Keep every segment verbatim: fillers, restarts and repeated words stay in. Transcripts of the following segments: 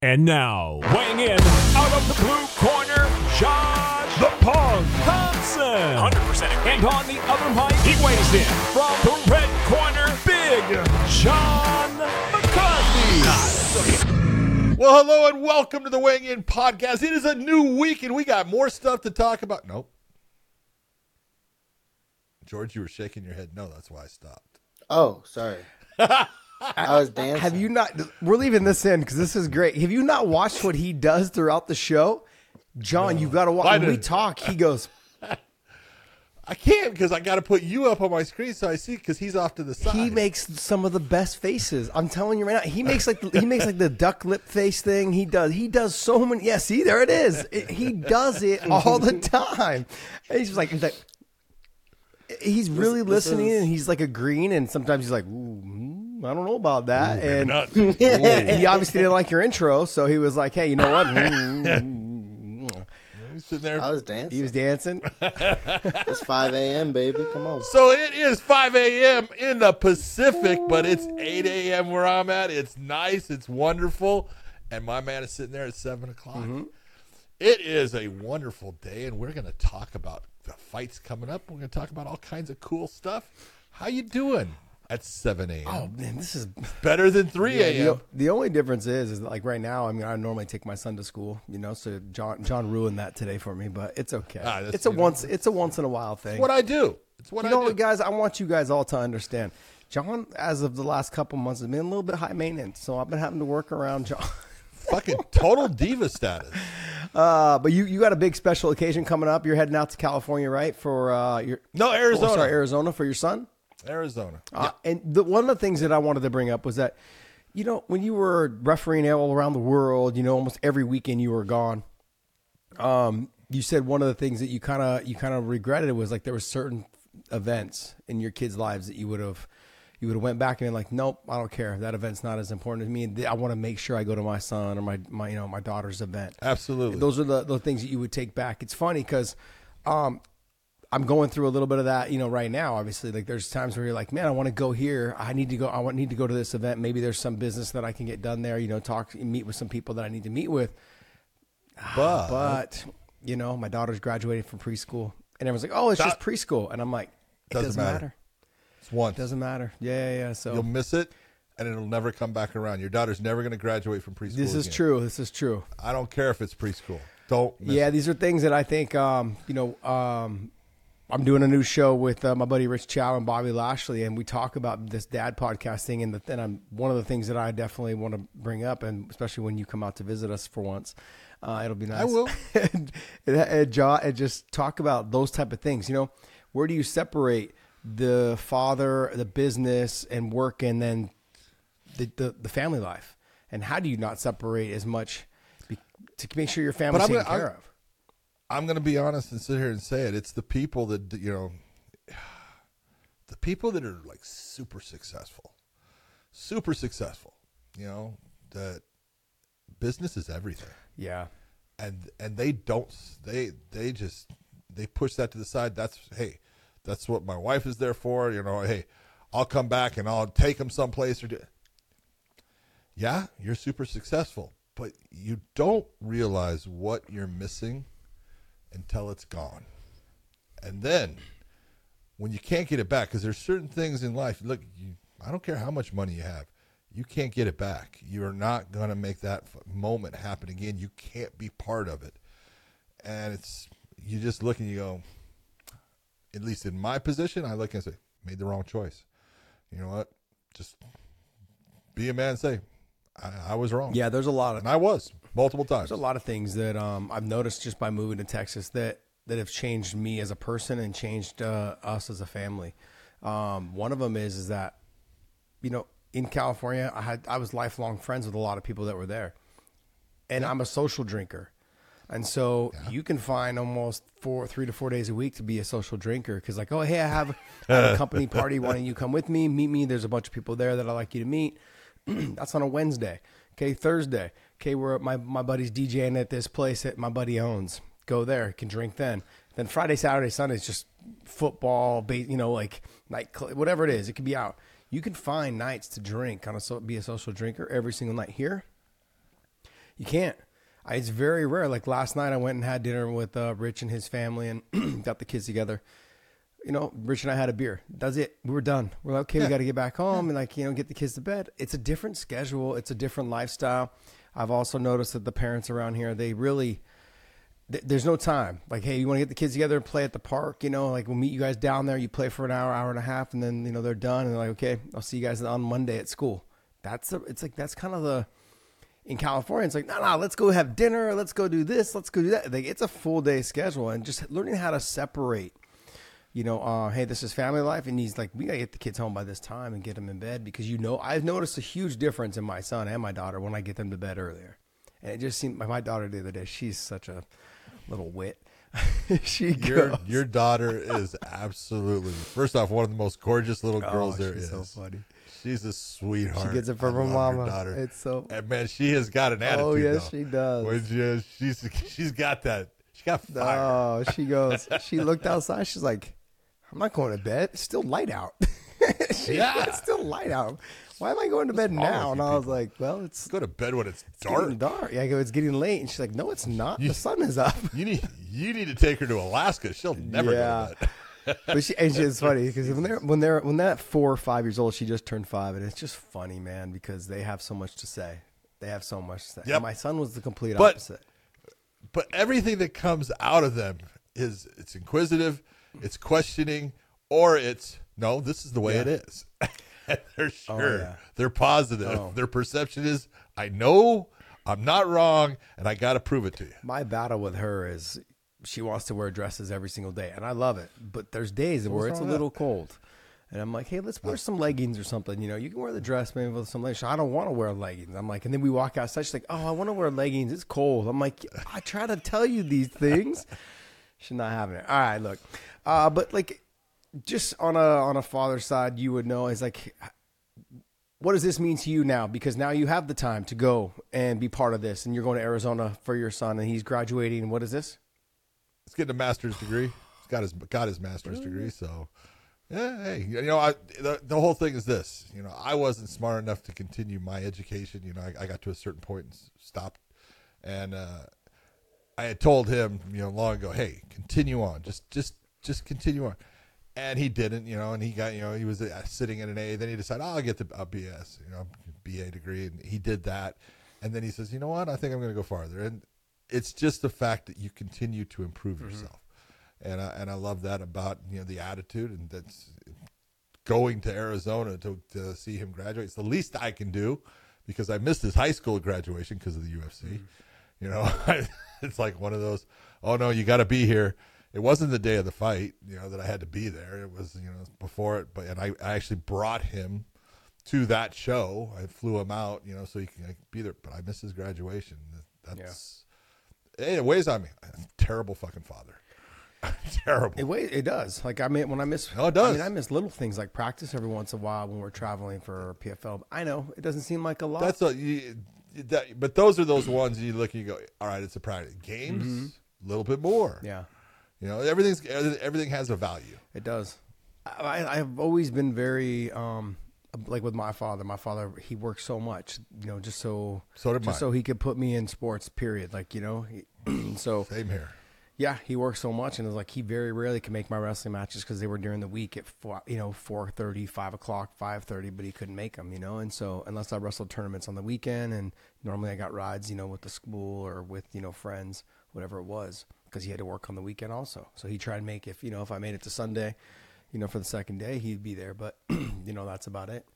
And now, weighing in out of the blue corner, John the Punk Thompson. one hundred percent agree. And on the other mic, he weighs in from the red corner, Big John McCarthy. Ah, well, hello and welcome to the Weighing In Podcast. It is a new week and we got more stuff to talk about. Nope. George, you were shaking your head. No, that's why I stopped. Oh, sorry. I was dancing. Have you not? We're leaving this in because this is great. Have you not watched what he does throughout the show? John, no. You've got to watch. When we talk, he goes. I can't because I got to put you up on my screen so I see because he's off to the side. He makes some of the best faces. I'm telling you right now. He makes like he makes like the duck lip face thing. He does. He does so many. Yeah, see, there it is. It, he does it all the time. And he's just like he's like. He's really this, this listening, is... and he's like agreeing, and sometimes he's like, "Ooh, I don't know about that." Ooh, and, and he obviously didn't like your intro, so he was like, "Hey, you know what?" He's sitting there. I was dancing. He was dancing. It's five a.m., baby. Come on. So it is five a.m. in the Pacific, but it's eight a.m. where I'm at. It's nice. It's wonderful, and my man is sitting there at seven o'clock. Mm-hmm. It is a wonderful day, and we're going to talk about the fights coming up. We're going to talk about all kinds of cool stuff. How you doing at seven a.m.? Oh, man, this is better than three a.m. Yeah, the, the only difference is, is like right now, I mean, I normally take my son to school, you know, so John John ruined that today for me, but it's okay. Ah, it's a once know, it's a once in a while thing. It's what I do. It's what you I know do. What, guys, I want you guys all to understand. John, as of the last couple months, has been a little bit high maintenance, so I've been having to work around John. Fucking total diva status. Uh, but you, you got a big special occasion coming up. You're heading out to California, right? For uh, your no Arizona, oh, sorry, Arizona for your son. Arizona. Uh, yeah. And the, one of the things that I wanted to bring up was that, you know, when you were refereeing all around the world, you know, almost every weekend you were gone. Um, you said one of the things that you kind of you kind of regretted was like there were certain events in your kids' lives that you would have. You would have went back and been like, nope, I don't care. That event's not as important to me. I want to make sure I go to my son or my, my you know, my daughter's event. Absolutely. Those are the, the things that you would take back. It's funny because um, I'm going through a little bit of that, you know, right now, obviously. Like there's times where you're like, man, I want to go here. I need to go. I want need to go to this event. Maybe there's some business that I can get done there, you know, talk, meet with some people that I need to meet with. But, but you know, my daughter's graduating from preschool. And everyone's like, oh, it's just preschool. And I'm like, it doesn't, doesn't matter. matter. It's once. Doesn't matter. Yeah, yeah, yeah. So you'll miss it, and it'll never come back around. Your daughter's never going to graduate from preschool. This is again. true. This is true. I don't care if it's preschool. Don't. Miss yeah, it. These are things that I think. Um, you know, um, I'm doing a new show with uh, my buddy Rich Chow and Bobby Lashley, and we talk about this dad podcasting. And the and I'm one of the things that I definitely want to bring up, and especially when you come out to visit us for once, uh, it'll be nice. I will. and, and, and, and just talk about those type of things. You know, where do you separate the father, the business, and work, and then the, the, the family life? And how do you not separate as much be, to make sure your family's taken gonna, care I'm, of? I'm going to be honest and sit here and say it. It's the people that, you know, the people that are like super successful, super successful, you know, that business is everything. Yeah. And, and they don't, they, they just, they push that to the side. That's, hey, that's what my wife is there for. You know, hey, I'll come back and I'll take them someplace or do. Yeah, you're super successful, but you don't realize what you're missing until it's gone. And then when you can't get it back, because there's certain things in life, look, you, I don't care how much money you have, you can't get it back. You're not going to make that moment happen again. You can't be part of it. And it's, you just look and you go, at least in my position, I look and say, made the wrong choice. You know what? Just be a man and say, I, I was wrong. Yeah, there's a lot of, and I was multiple times. There's a lot of things that um, I've noticed just by moving to Texas that, that have changed me as a person and changed uh, us as a family. Um, one of them is, is that, you know, in California, I had, I was lifelong friends with a lot of people that were there, and yeah. I'm a social drinker. And so yeah. you can find almost four, three to four days a week to be a social drinker. Cause like, oh, hey, I have, I have a company party. Why don't you come with me? Meet me. There's a bunch of people there that I'd like you to meet. That's on a Wednesday. Okay. Thursday. Okay. We're at my, my buddy's DJing at this place that my buddy owns. Go there. Can drink then. Then Friday, Saturday, Sunday is just football, base, you know, like night, whatever it is. It could be out. You can find nights to drink on a, be a social drinker every single night here. You can't. I, it's very rare. Like last night, I went and had dinner with uh, Rich and his family, and got the kids together. You know, Rich and I had a beer. That's it. We were done. We're like, okay, yeah. we got to get back home yeah. and like, you know, get the kids to bed. It's a different schedule. It's a different lifestyle. I've also noticed that the parents around here, they really, th- there's no time. Like, hey, you want to get the kids together and play at the park? You know, like we'll meet you guys down there. You play for an hour, hour and a half, and then, you know, they're done. And they're like, okay, I'll see you guys on Monday at school. That's, a, it's like, that's kind of the, in California, it's like, no, no, let's go have dinner. Let's go do this. Let's go do that. Like, it's a full day schedule, and just learning how to separate. You know, uh, hey, this is family life. And he's like, we got to get the kids home by this time and get them in bed because, you know, I've noticed a huge difference in my son and my daughter when I get them to bed earlier. And it just seemed, my, my daughter the other day, she's such a little wit. she your, goes. Your daughter is absolutely, first off, one of the most gorgeous little girls oh, there she's is. so funny. She's a sweetheart. She gets it from I her love mama. Your daughter. It's so. And man, she has got an attitude. Oh, yes, though. she does. When she, she's, she's got that. She got fire. Oh, she goes, she looked outside. She's like, I'm not going to bed. It's still light out. she, yeah. It's still light out. Why am I going to bed now? And I was like, well, it's go to bed when it's, it's dark. Getting dark. Yeah, I go, it's getting late. And she's like, no, it's not. You, the sun is up. You need you need to take her to Alaska. She'll never yeah. go to bed. But she, and it's funny because when they're when they're when that four or five years old, she just turned five, and it's just funny, man, because they have so much to say. They have so much to say. Yep. My son was the complete but, opposite. But everything that comes out of them is it's inquisitive, it's questioning, or it's no, this is the way yeah. it is. They're sure. Oh, yeah. They're positive. Oh. Their perception is, I know I'm not wrong, and I got to prove it to you. My battle with her is she wants to wear dresses every single day, and I love it. But there's days where it's a little that? cold. And I'm like, hey, let's wear some leggings or something. You know, you can wear the dress maybe with some leggings. I don't want to wear leggings. I'm like, and then we walk outside. She's like, oh, I want to wear leggings. It's cold. I'm like, I try to tell you these things. She's not having it. All right, look. Uh, but like, just on a on a father's side, you would know is like, what does this mean to you now? Because now you have the time to go and be part of this, and you're going to Arizona for your son, and he's graduating. What is this? He's getting a master's degree. He's got his got his master's degree. So, yeah, hey, you know, I, the the whole thing is this. You know, I wasn't smart enough to continue my education. You know, I, I got to a certain point and stopped, and uh, I had told him, you know, long ago, hey, continue on, just just just continue on. And he didn't, you know, and he got, you know, he was sitting in an A. Then he decided, oh, I'll get the a B S, you know, B A degree. And he did that. And then he says, you know what? I think I'm going to go farther. And it's just the fact that you continue to improve mm-hmm. yourself. And I, and I love that about, you know, the attitude. And that's going to Arizona to, to see him graduate. It's the least I can do because I missed his high school graduation because of the U F C. Mm-hmm. You know, it's like one of those, oh, no, you got to be here. It wasn't the day of the fight, you know, that I had to be there. It was, you know, before it. But and I, I actually brought him to that show. I flew him out, you know, so he can be there. But I missed his graduation. That's yeah. Hey, it weighs on me. I'm a terrible fucking father. Terrible. It weighs, it does. Like I mean, when I miss, no, it does. I mean, I miss little things like practice every once in a while when we're traveling for P F L. I know it doesn't seem like a lot. That's a, you, that, but those are those ones you look and you go, all right, it's a practice. Games, a mm-hmm. little bit more. Yeah. You know, everything's everything has a value. It does. I, I've always been very um, like with my father. My father, he worked so much, you know, just so so did just mine. so he could put me in sports. Period. Like you know, he, so same here. Yeah, he worked so much, and it was like he very rarely could make my wrestling matches because they were during the week at four, you know four thirty, five o'clock, five thirty, but he couldn't make them, you know. And so unless I wrestled tournaments on the weekend, and normally I got rides, you know, with the school or with you know friends, whatever it was. Because he had to work on the weekend also. So he tried to make, if, you know, if I made it to Sunday, you know, for the second day, he'd be there. But, you know, that's about it.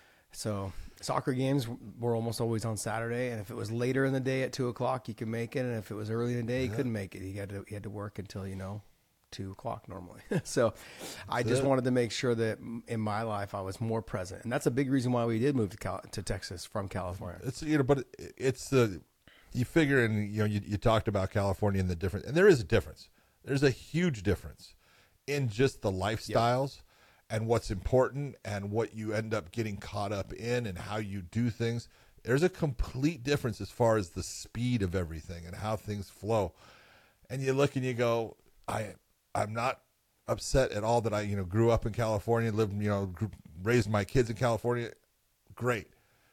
So soccer games were almost always on Saturday. And if it was later in the day at two o'clock, he could make it. And if it was early in the day, he yeah. couldn't make it. He had to, he had to work until, you know, two o'clock normally. So I just it. wanted to make sure that in my life I was more present. And that's a big reason why we did move to Cal- to Texas from California. It's, you know, but it's the... You figure, and you know, you, you talked about California and the difference, and there is a difference. There's a huge difference in just the lifestyles yep. and what's important and what you end up getting caught up in and how you do things. There's a complete difference as far as the speed of everything and how things flow. And you look and you go, I, I'm not upset at all that I, you know, grew up in California, lived, you know, grew, raised my kids in California. Great.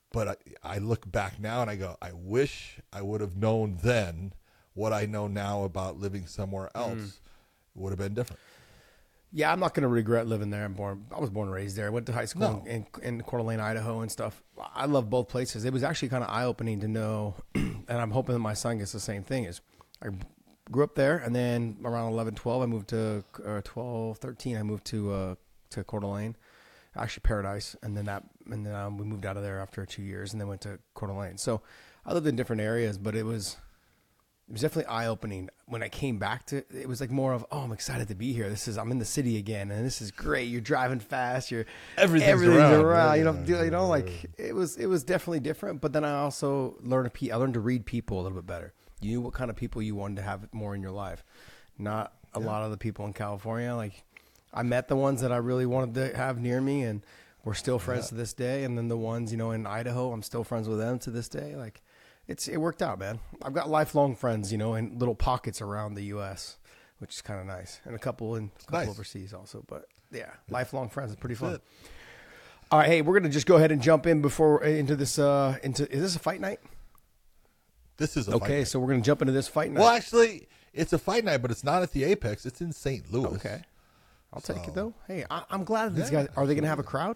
but I, I look back now and I go, I wish I would have known then what I know now about living somewhere else. Mm. It would have been different. Yeah, I'm not going to regret living there. I'm born. I was born and raised there. I went to high school no. in, in Coeur d'Alene, Idaho, and stuff. I love both places. It was actually kind of eye opening to know, and I'm hoping that my son gets the same thing. Is I grew up there, and then around eleven, twelve, I moved to uh, twelve, thirteen. I moved to uh, to Coeur d'Alene, actually Paradise, and then that, and then um, we moved out of there after two years, and then went to Coeur d'Alene. So I lived in different areas, but it was. It was definitely eye-opening when I came back to it. Was like more of, oh, I'm excited to be here. This is I'm in the city again, and this is great. You're driving fast. You're everything's, everything's around. around. You know, you know, like it was. It was definitely different. But then I also learned to I learned to read people a little bit better. You knew what kind of people you wanted to have more in your life. Not a yeah. lot of the people in California. Like I met the ones that I really wanted to have near me, and we're still friends yeah. to this day. And then the ones, you know, in Idaho, I'm still friends with them to this day. Like. It's it worked out, man. I've got lifelong friends, you know, in little pockets around the U S, which is kind of nice, and a couple in a couple nice. overseas also. But yeah, yeah, lifelong friends is pretty fun. It. All right, hey, we're gonna just go ahead and jump in before into this. Uh, into is this a fight night? This is a okay. Fight night. So we're gonna jump into this fight night. Well, actually, it's a fight night, but it's not at the Apex. It's in Saint Louis. Okay, I'll so. take it though. Hey, I, I'm glad these yeah, guys are they gonna have a crowd?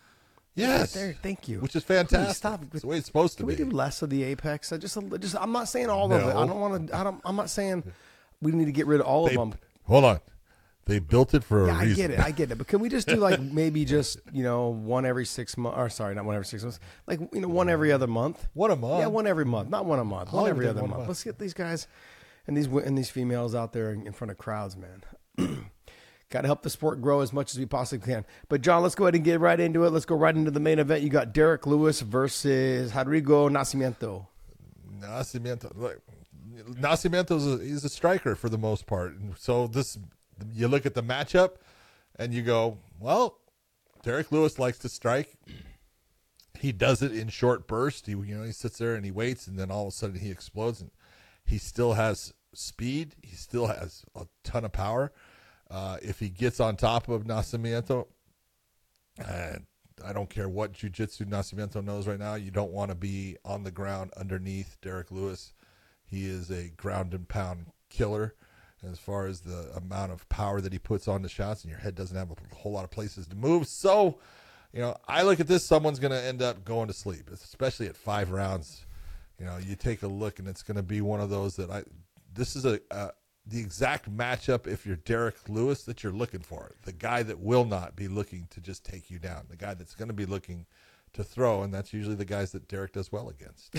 Yes, right there. Thank you. Which is fantastic. Please stop. It's the way it's supposed to Can be. Can we do less of the Apex? I just, just, I'm not saying all no. of it. I don't want to. I don't. I'm not saying we need to get rid of all they, of them. Hold on. They built it for yeah, a reason. I get it. I get it. But can we just do like maybe just you know one every six months? Or sorry, not one every six months. Like you know one every other month. One a month. Yeah, one every month. Not one a month. One I'll every other one month. month. Let's get these guys and these and these females out there in front of crowds, man. Got to help the sport grow as much as we possibly can. But, John, let's go ahead and get right into it. Let's go right into the main event. You got Derek Lewis versus Rodrigo Nascimento. Nascimento. Look, Nascimento's a, he's a striker for the most part. So this, you look at the matchup and you go, well, Derek Lewis likes to strike. He does it in short bursts. He, you know, he sits there and he waits, and then all of a sudden he explodes. And he still has speed. He still has a ton of power. Uh, if he gets on top of Nascimento, and I don't care what jiu-jitsu Nascimento knows right now, you don't want to be on the ground underneath Derek Lewis. He is a ground and pound killer as far as the amount of power that he puts on the shots, and your head doesn't have a whole lot of places to move. So, you know, I look at this, someone's going to end up going to sleep, especially at five rounds. You know, you take a look, and it's going to be one of those that I – this is a, a – the exact matchup if you're Derek Lewis that you're looking for. The guy that will not be looking to just take you down. The guy that's going to be looking to throw, and that's usually the guys that Derek does well against.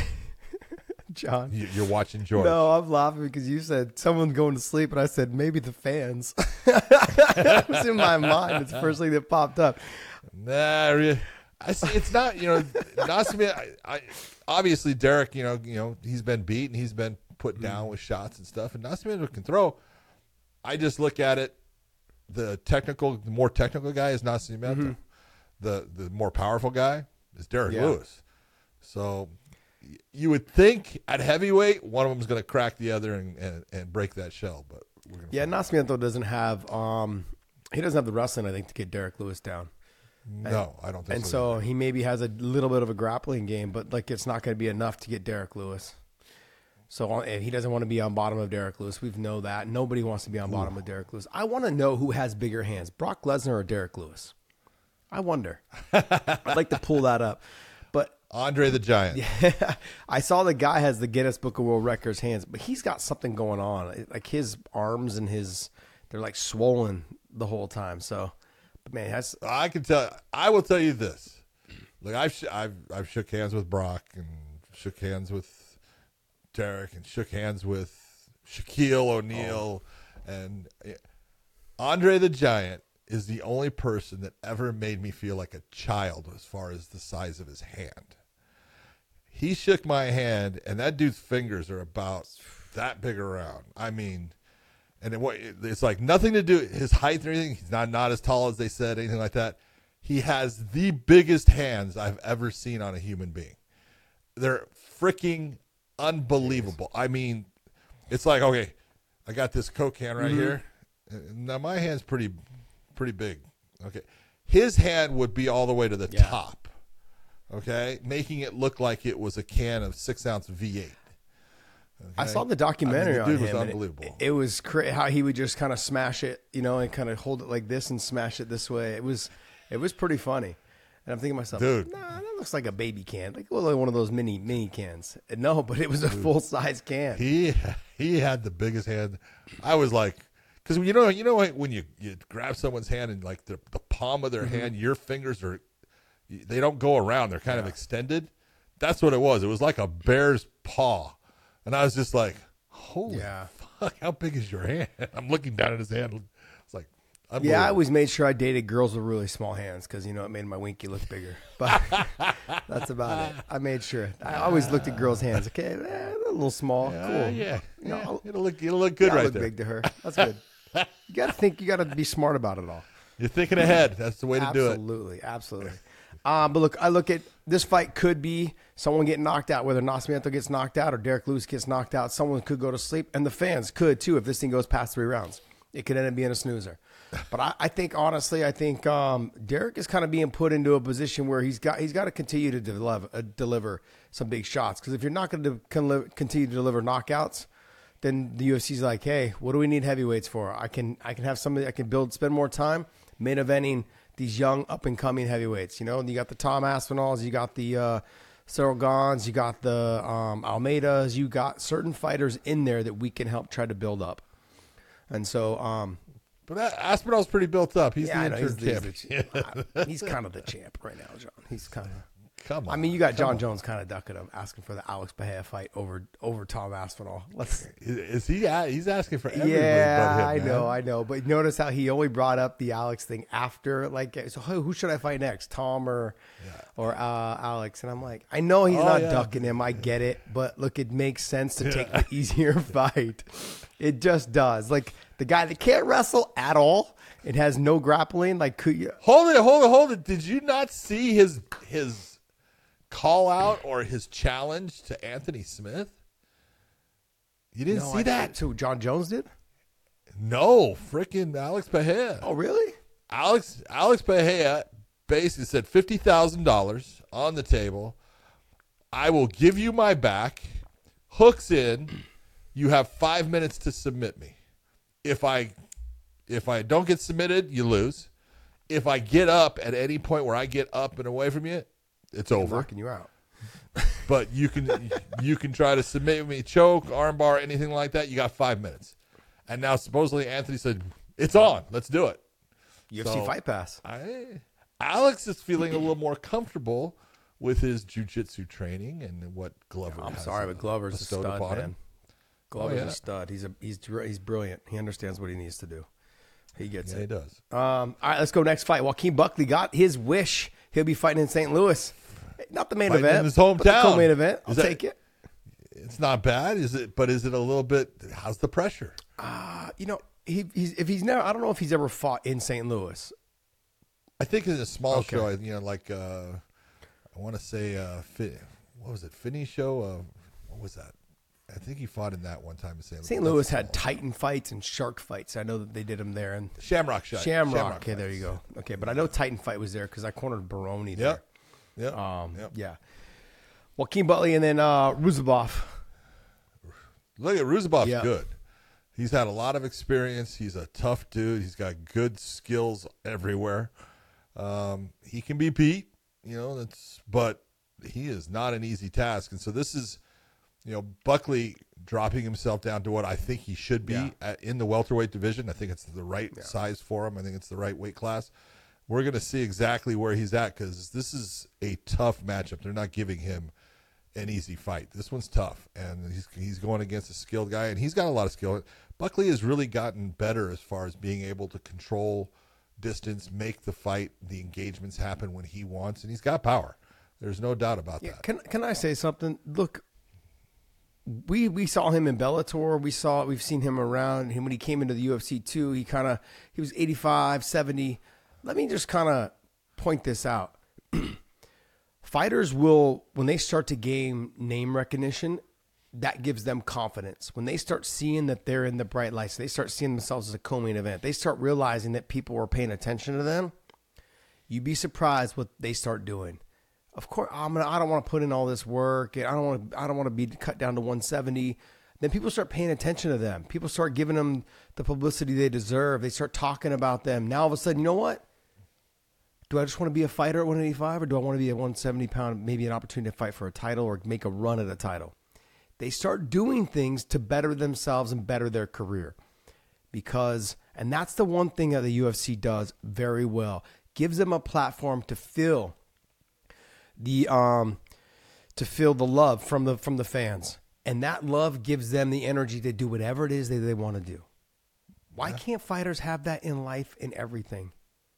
John. You, you're watching George. No, I'm laughing because you said someone going to sleep, and I said maybe the fans. That was in my mind. It's the first thing that popped up. Nah, I see. It's not, you know, Nascimento, I, I, obviously Derek, you know, you know, he's been beat and he's been put down with shots and stuff, and Nascimento can throw. I just look at it, the technical, the more technical guy is Nascimento. Mm-hmm. The the more powerful guy is Derek yeah. Lewis. So you would think at heavyweight, one of them is going to crack the other and, and, and break that shell. But we're gonna yeah, Nascimento doesn't have um, he doesn't have the wrestling, I think, to get Derek Lewis down. No, and, I don't think and so. And so he maybe has a little bit of a grappling game, but like it's not going to be enough to get Derek Lewis. So he doesn't want to be on bottom of Derek Lewis. We know that. Nobody wants to be on bottom Ooh. of Derek Lewis. I want to know who has bigger hands, Brock Lesnar or Derek Lewis. I wonder. I'd like to pull that up. But Andre the Giant. Yeah, I saw the guy has the Guinness Book of World Records hands, but he's got something going on. Like his arms and his, they're like swollen the whole time. So, but man, that's. I can tell. I will tell you this. Like I've sh- I've I've shook hands with Brock and shook hands with Derek and shook hands with Shaquille O'Neal, oh. and Andre the Giant is the only person that ever made me feel like a child as far as the size of his hand. He shook my hand, and that dude's fingers are about that big around. I mean, and it, it's like nothing to do his height or anything. He's not not as tall as they said, anything like that. He has the biggest hands I've ever seen on a human being. They're freaking unbelievable. I mean, it's like, okay, I got this Coke can right mm-hmm. here. Now my hand's pretty, pretty big. Okay, his hand would be all the way to the yeah. top. okay, making it look like it was a can of six ounce V eight. Okay? I saw the documentary I mean, the dude on was him. and unbelievable. It, it was cra- how he would just kind of smash it, you know, and kind of hold it like this and smash it this way. It was, it was pretty funny. And I'm thinking to myself, Dude. nah, that looks like a baby can, like well, like one of those mini mini cans. And no, but it was a full size can. He he had the biggest hand. I was like, because you know you know when you, you grab someone's hand and like the the palm of their Mm-hmm. hand, your fingers are they don't go around; they're kind of extended. That's what it was. It was like a bear's paw, and I was just like, holy Yeah. fuck, how big is your hand? I'm looking down at his hand. It's like, Yeah, I unbelievable. always made sure I dated girls with really small hands because, you know, it made my winky look bigger. But that's about it. I made sure. I always looked at girls' hands. Okay, eh, a little small. Uh, Cool. yeah, You know, yeah. I'll- it'll look it'll look good yeah, I right look there. big to her. That's good. You got to think, you got to be smart about it all. You're thinking ahead. That's the way to do it. Absolutely, absolutely. Uh, but look, I look at this fight could be someone getting knocked out, whether Nascimento gets knocked out or Derek Lewis gets knocked out. Someone could go to sleep, and the fans could too if this thing goes past three rounds. It could end up being a snoozer. But I, I think honestly, I think um, Derek is kind of being put into a position where he's got he's got to continue to deliver, uh, deliver some big shots. Because if you're not going to continue to deliver knockouts, then the U F C's like, hey, what do we need heavyweights for? I can I can have somebody I can build, spend more time main eventing these young up and coming heavyweights. You know, you got the Tom Aspinalls, you got the uh, Cyril Gons, you got the um, Almeidas, you got certain fighters in there that we can help try to build up. And so, um, But that, Aspinall's pretty built up. He's yeah, I the know, interim he's, champion. he's, the, he's kind of the champ right now, John. He's kind of. Come on. I mean, you got Come John on. Jones kind of ducking him, asking for the Alex Bahia fight over over Tom Aspinall. Let's. Is, is he? He's asking for everybody Yeah, but him, I man. know, I know. But notice how he only brought up the Alex thing after, like, so who, who should I fight next, Tom or or uh, Alex? And I'm like, I know he's Oh, not yeah. ducking him. I get it, but look, it makes sense to take the easier fight. It just does. Like the guy that can't wrestle at all, it has no grappling. Like, could you? Hold it, hold it, hold it. Did you not see his his call out or his challenge to Anthony Smith? You didn't No, see I- that? So John Jones did? No, freaking Alex Bahia. Oh, really? Alex Alex Bahia basically said fifty thousand dollars on the table. I will give you my back. Hooks in. You have five minutes to submit me. If I if I don't get submitted, you lose. If I get up at any point where I get up and away from you, it's over. Knocking you out. But you can you can try to submit me, choke, armbar, anything like that. You got five minutes. And now supposedly Anthony said, it's on. Let's do it. U F C So- Fight Pass. I, Alex is feeling a little more comfortable with his jiu-jitsu training and what Glover I'm has, sorry, uh, but Glover's a bestowed stud, upon man. him. Glover's Oh, yeah. a stud. He's a he's he's brilliant. He understands what he needs to do. He gets Yeah, he it. does. Um, all right, let's go next fight. Joaquin Buckley got his wish. He'll be fighting in Saint Louis. Not the main Fighting event, in his but the hometown. co-main event. I'll Is that- take it. It's not bad, is it? But is it a little bit? How's the pressure? Uh, you know, he, he's if he's never. I don't know if he's ever fought in Saint Louis. I think it's a small Okay. show. You know, like uh, I want to say, uh, Fi- what was it? Finney show? Uh, what was that? I think he fought in that one time in Saint Louis. Saint That's Louis small. had Titan fights and Shark fights. I know that they did them there. And Shamrock shot. Shamrock. Okay, there fights. you go. Okay, but I know Titan fight was there because I cornered Baroni there. Yep. Yep. Um, yep. Yeah. Joaquin Buckley and then uh, Ruzabov. Look at Ruzabov's Yeah. good. He's had a lot of experience. He's a tough dude. He's got good skills everywhere. Um, he can be beat, you know. That's but he is not an easy task. And so this is, you know, Buckley dropping himself down to what I think he should be Yeah. at, in the welterweight division. I think it's the right size for him. I think it's the right weight class. We're going to see exactly where he's at because this is a tough matchup. They're not giving him an easy fight. This one's tough, and he's he's going against a skilled guy, and he's got a lot of skill. Buckley has really gotten better as far as being able to control distance, make the fight, the engagements happen when he wants, and he's got power. There's no doubt about Yeah, that. can can I say something? Look, we we saw him in Bellator. We saw we've seen him around. Him when he came into the U F C too. He kind of he was eighty-five, seventy. Let me just kind of point this out. Fighters will, when they start to gain name recognition, that gives them confidence. When they start seeing that they're in the bright lights, they start seeing themselves as a co-main event. They start realizing that people are paying attention to them. You'd be surprised what they start doing. of course, I'm gonna. I don't want to put in all this work, and I don't want to. I don't want to be cut down to one seventy. Then people start paying attention to them. People start giving them the publicity they deserve. They start talking about them. Now all of a sudden, you know what? Do I just want to be a fighter at one eighty-five, or do I want to be a one seventy pound, maybe an opportunity to fight for a title or make a run at a title? They start doing things to better themselves and better their career. Because, and that's the one thing that the U F C does very well. Gives them a platform to feel the um to feel the love from the from the fans. And that love gives them the energy to do whatever it is that they want to do. Why can't fighters have that in life and everything?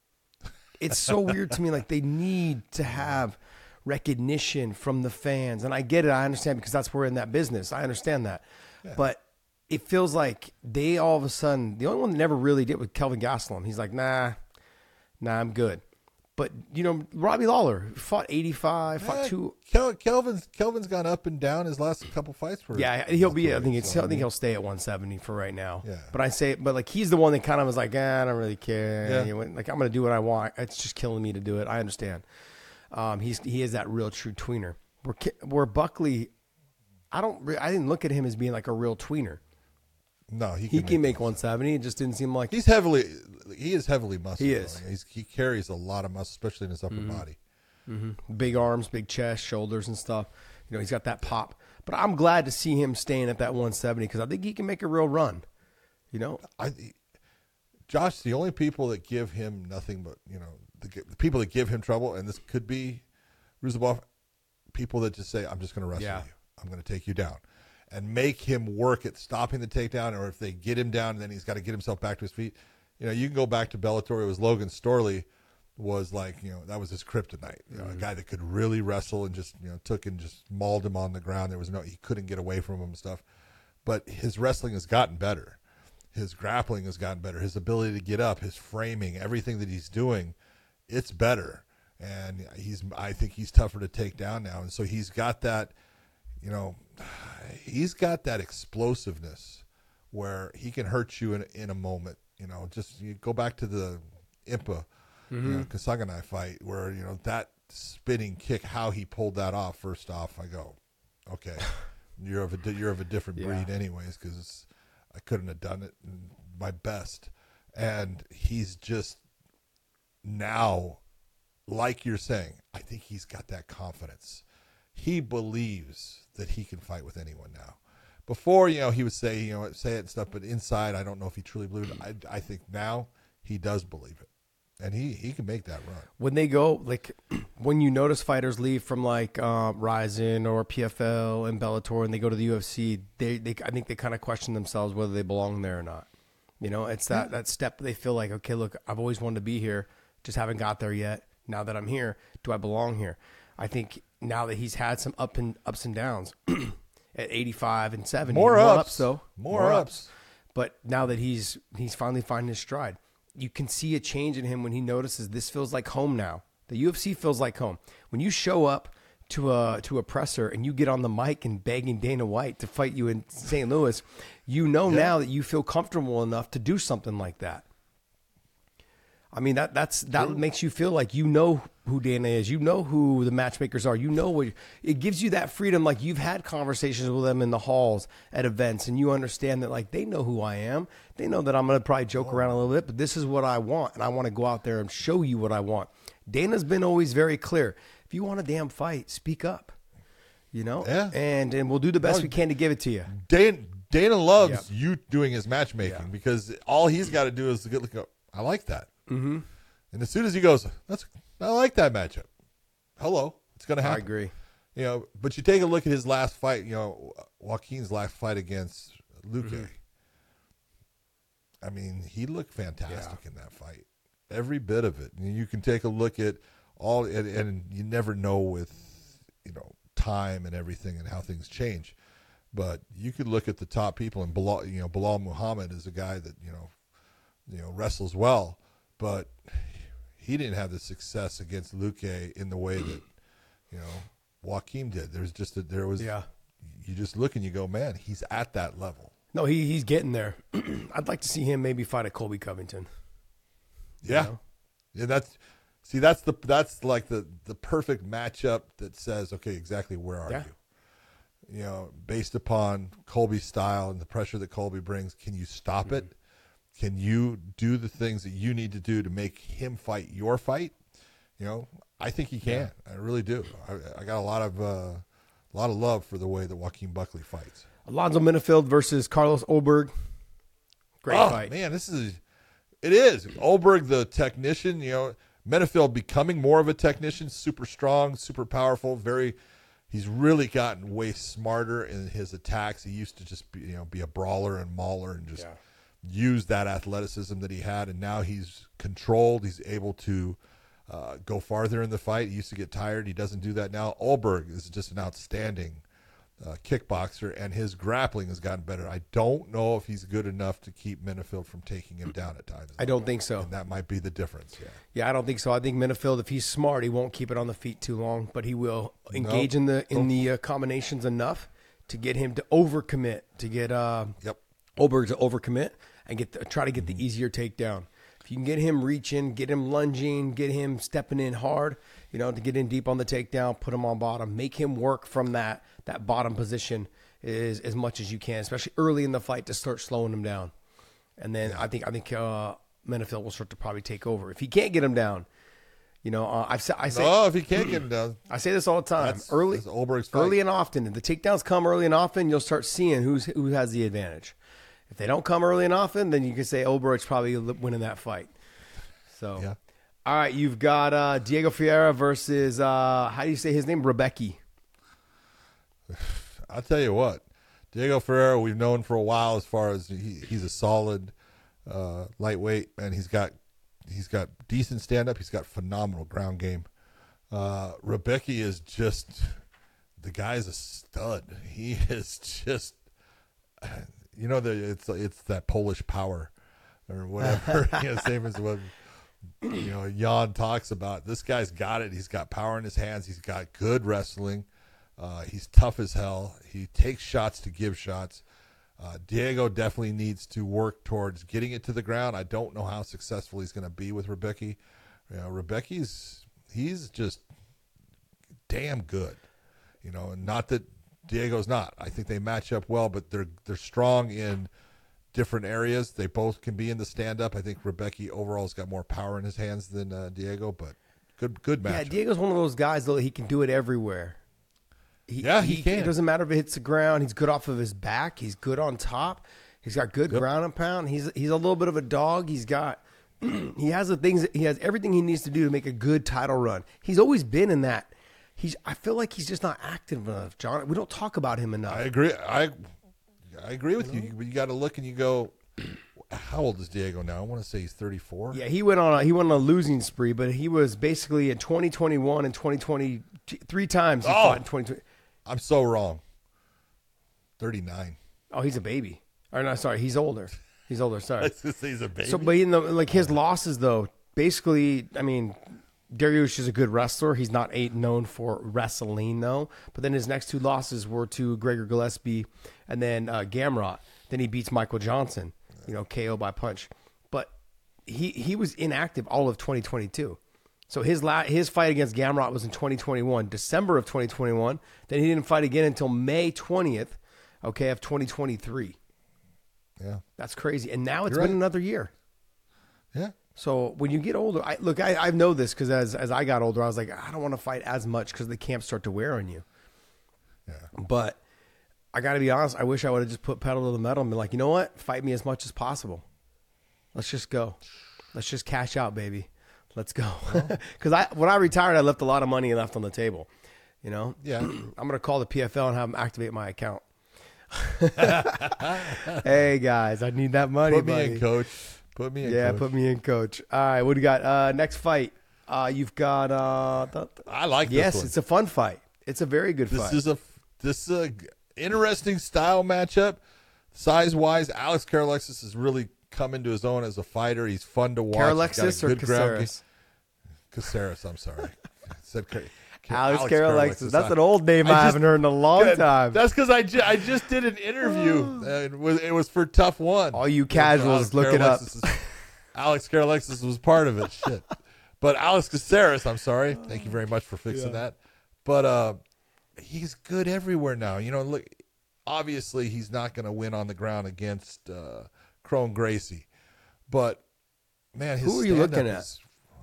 It's so weird to me. Like, they need to have recognition from the fans. And I get it. I understand, because that's we're in that business. I understand that. Yeah. But it feels like they all of a sudden, the only one that never really did was Kelvin Gastelum. He's like, nah, nah, I'm good. But, you know, Robbie Lawler fought eighty-five, fought yeah, two. Kel- Kelvin's Kelvin's gone up and down his last couple fights for. Yeah, he'll be. I think it's. So, I think he'll stay at one seventy for right now. Yeah. But I say, but like he's the one that kind of was like, eh, I don't really care. Yeah. You know, like I'm going to do what I want. It's just killing me to do it. I understand. Um, he's he is that real true tweener. Where where Buckley, I don't. I didn't look at him as being like a real tweener. No, he can, he make, can make one seventy. It just didn't seem like he's heavily. He is heavily muscular. He is. He's, he carries a lot of muscle, especially in his upper mm-hmm. body. Mm-hmm. Big arms, big chest, shoulders, and stuff. You know, he's got that pop. But I'm glad to see him staying at that one seventy, because I think he can make a real run. You know, I, Josh, the only people that give him nothing but, you know, the, the people that give him trouble, and this could be Ruzabov, people that just say, I'm just going to wrestle Yeah. you. I'm going to take you down. And make him work at stopping the takedown, or if they get him down, then he's got to get himself back to his feet. You know, you can go back to Bellator. It was Logan Storley was like, you know, that was his kryptonite. You know, mm-hmm. a guy that could really wrestle and just, you know, took and just mauled him on the ground. There was no, he couldn't get away from him and stuff. But his wrestling has gotten better. His grappling has gotten better. His ability to get up, his framing, everything that he's doing, it's better. And he's, I think he's tougher to take down now. And so he's got that, you know, he's got that explosiveness where he can hurt you in, in a moment. You know, just you go back to the Impa, mm-hmm. you know, Kasaganai fight where, you know, that spinning kick, how he pulled that off. First off, I go, okay, you're of a, you're of a different breed yeah. anyways, because I couldn't have done it my best. And he's just now, like you're saying, I think he's got that confidence. He believes that he can fight with anyone now. Before, you know, he would say, you know, say it and stuff, but inside, I don't know if he truly believed it. I, I think now he does believe it, and he, he can make that run. When they go, like, when you notice fighters leave from like uh, Ryzen or P F L and Bellator, and they go to the U F C, they, they I think they kind of question themselves whether they belong there or not. You know, it's that, yeah. that step they feel like, okay, look, I've always wanted to be here, just haven't got there yet. Now that I'm here, do I belong here? I think now that he's had some up and ups and downs at eighty-five and seventy, more, more ups, though, more, more ups. ups. But now that he's he's finally finding his stride, you can see a change in him when he notices this feels like home now. The U F C feels like home. When you show up to a to a presser and you get on the mic and begging Dana White to fight you in Saint Louis, you know yeah. now that you feel comfortable enough to do something like that. I mean, that that's that True. makes you feel like you know who Dana is. You know who the matchmakers are. You know what it gives you that freedom. Like, you've had conversations with them in the halls at events, and you understand that, like, they know who I am. They know that I'm going to probably joke oh. around a little bit, but this is what I want, and I want to go out there and show you what I want. Dana's been always very clear. If you want a damn fight, speak up. You know, yeah. and and we'll do the best no, we can to give it to you. Dana Dana loves yep. you doing his matchmaking yeah. because all he's got to do is get look. I like that. Mm-hmm. And as soon as he goes, that's I like that matchup. Hello, it's going to happen. I agree. You know, but you take a look at his last fight. You know, Joaquin's last fight against Luque. Mm-hmm. I mean, he looked fantastic yeah. in that fight. Every bit of it. And you can take a look at all, and, and you never know with you know time and everything and how things change. But you could look at the top people, and Bilal, you know, Bilal Muhammad is a guy that you know, you know, wrestles well, but he didn't have the success against Luque in the way that, you know, Joaquin did. There's just a, there was, yeah. you just look and you go, man, he's at that level. No, he he's getting there. I'd like to see him maybe fight a Colby Covington. Yeah, know? yeah. That's See, that's the that's like the the perfect matchup that says, okay, exactly where are Yeah. you? You know, based upon Colby's style and the pressure that Colby brings, can you stop mm-hmm. it? Can you do the things that you need to do to make him fight your fight? You know, I think he can. Yeah. I really do. I, I got a lot of uh, a lot of love for the way that Joaquin Buckley fights. Alonzo Menifield versus Carlos Ulberg. Great oh, fight. Man, this is it is. Ulberg, the technician, you know, Menifield becoming more of a technician, super strong, super powerful, very he's really gotten way smarter in his attacks. He used to just be, you know, be a brawler and mauler and just yeah. use that athleticism that he had, and now he's controlled. He's able to uh, go farther in the fight. He used to get tired. He doesn't do that now. Ulberg is just an outstanding Uh, kickboxer, and his grappling has gotten better. I don't know if he's good enough to keep Menifield from taking him down at times. I don't think so. And that might be the difference. Yeah, yeah, I don't think so. I think Menifield, if he's smart, he won't keep it on the feet too long, but he will engage nope. in the in the uh, combinations enough to get him to overcommit, to get uh, yep. Ulberg to overcommit and get the, try to get the easier takedown. If you can get him reaching, get him lunging, get him stepping in hard, you know, to get in deep on the takedown, put him on bottom, make him work from that that bottom position is as much as you can, especially early in the fight to start slowing him down. And then yeah. I think I think uh, Menifield will start to probably take over. If he can't get him down, you know, uh, I've I say, oh, if he can't get him down, I say this all the time. That's, early, that's Ulberg's fight. early and often. If the takedowns come early and often, you'll start seeing who's who has the advantage. If they don't come early and often, then you can say Ulberg's probably winning that fight. So, yeah. All right, you've got uh, Diego Ferreira versus uh, how do you say his name? Rebecki. I'll tell you what, Diego Ferreira we've known for a while as far as he, he's a solid uh, lightweight, and he's got he's got decent stand up. He's got phenomenal ground game. Uh, Rebecki is just the guy's a stud. He is just you know the it's it's that Polish power or whatever. You know, same as what you know Jan talks about. This guy's got it. He's got power in his hands. He's got good wrestling. Uh, he's tough as hell. He takes shots to give shots. Uh, Diego definitely needs to work towards getting it to the ground. I don't know how successful he's going to be with Rebecki. You know, Rebecki's he's just damn good. You know, and not that Diego's not. I think they match up well, but they're they're strong in different areas. They both can be in the stand up. I think Rebecki overall has got more power in his hands than uh, Diego, but good good match. Yeah, Diego's one of those guys though. He can do it everywhere. He, yeah, he, he can. It doesn't matter if it hits the ground. He's good off of his back. He's good on top. He's got good yep. ground and pound. He's he's a little bit of a dog. He's got he has the things. That, he has everything he needs to do to make a good title run. He's always been in that. He's. I feel like he's just not active enough, John. We don't talk about him enough. I agree. I I agree with you. But you got to look and you go. How old is Diego now? I want to say he's thirty-four. Yeah, he went on a, he went on a losing spree, but he was basically in twenty twenty-one and twenty twenty three times he oh. fought in twenty twenty. I'm so wrong. thirty-nine. Oh, he's a baby. Or no, sorry, he's older. He's older. Sorry, he's a baby. So, but in the like his losses though, basically, I mean, Dariush is a good wrestler. He's not eight known for wrestling though. But then his next two losses were to Gregor Gillespie and then uh, Gamrot. Then he beats Michael Johnson. You know, K O by punch. But he he was inactive all of twenty twenty-two. So his la- his fight against Gamrot was in twenty twenty-one, December of twenty twenty-one. Then he didn't fight again until May twentieth, okay, of twenty twenty-three. Yeah. That's crazy. And now it's You're been right. another year. Yeah. So when you get older, I, look, I, I know this because as, as I got older, I was like, I don't want to fight as much because the camps start to wear on you. Yeah. But I got to be honest, I wish I would have just put pedal to the metal and been like, you know what? Fight me as much as possible. Let's just go. Let's just cash out, baby. Let's go. Because I when I retired, I left a lot of money left on the table. You know? Yeah. I'm going to call the P F L and have them activate my account. Hey, guys, I need that money, Put me buddy. in, coach. Put me in, Yeah, coach. put me in, coach. All right, what do you got? Uh, next fight. Uh, you've got... Uh, th- th- I like this yes, one. it's a fun fight. It's a very good This fight. is a this is a interesting style matchup. Size-wise, Alex Karalexis has really come into his own as a fighter. He's fun to watch. Karalexis or He's got a good ground game. Caceres? Caceres, I'm sorry. I said Car- Car- Alex, Alex Karalexis. That's I- an old name I, I just- haven't heard in a long Good. time. That's because I, ju- I just did an interview. Uh, it, was, it was for Tough One. All you It was casuals, Alex look it up. Karalexis is- Alex Karalexis was part of it. Shit. But Alex Caceres, I'm sorry. Thank you very much for fixing Yeah. that. But uh, he's good everywhere now. You know, look, obviously he's not going to win on the ground against uh, Crone Gracie. But, man, his Who are you stand-up looking at? is-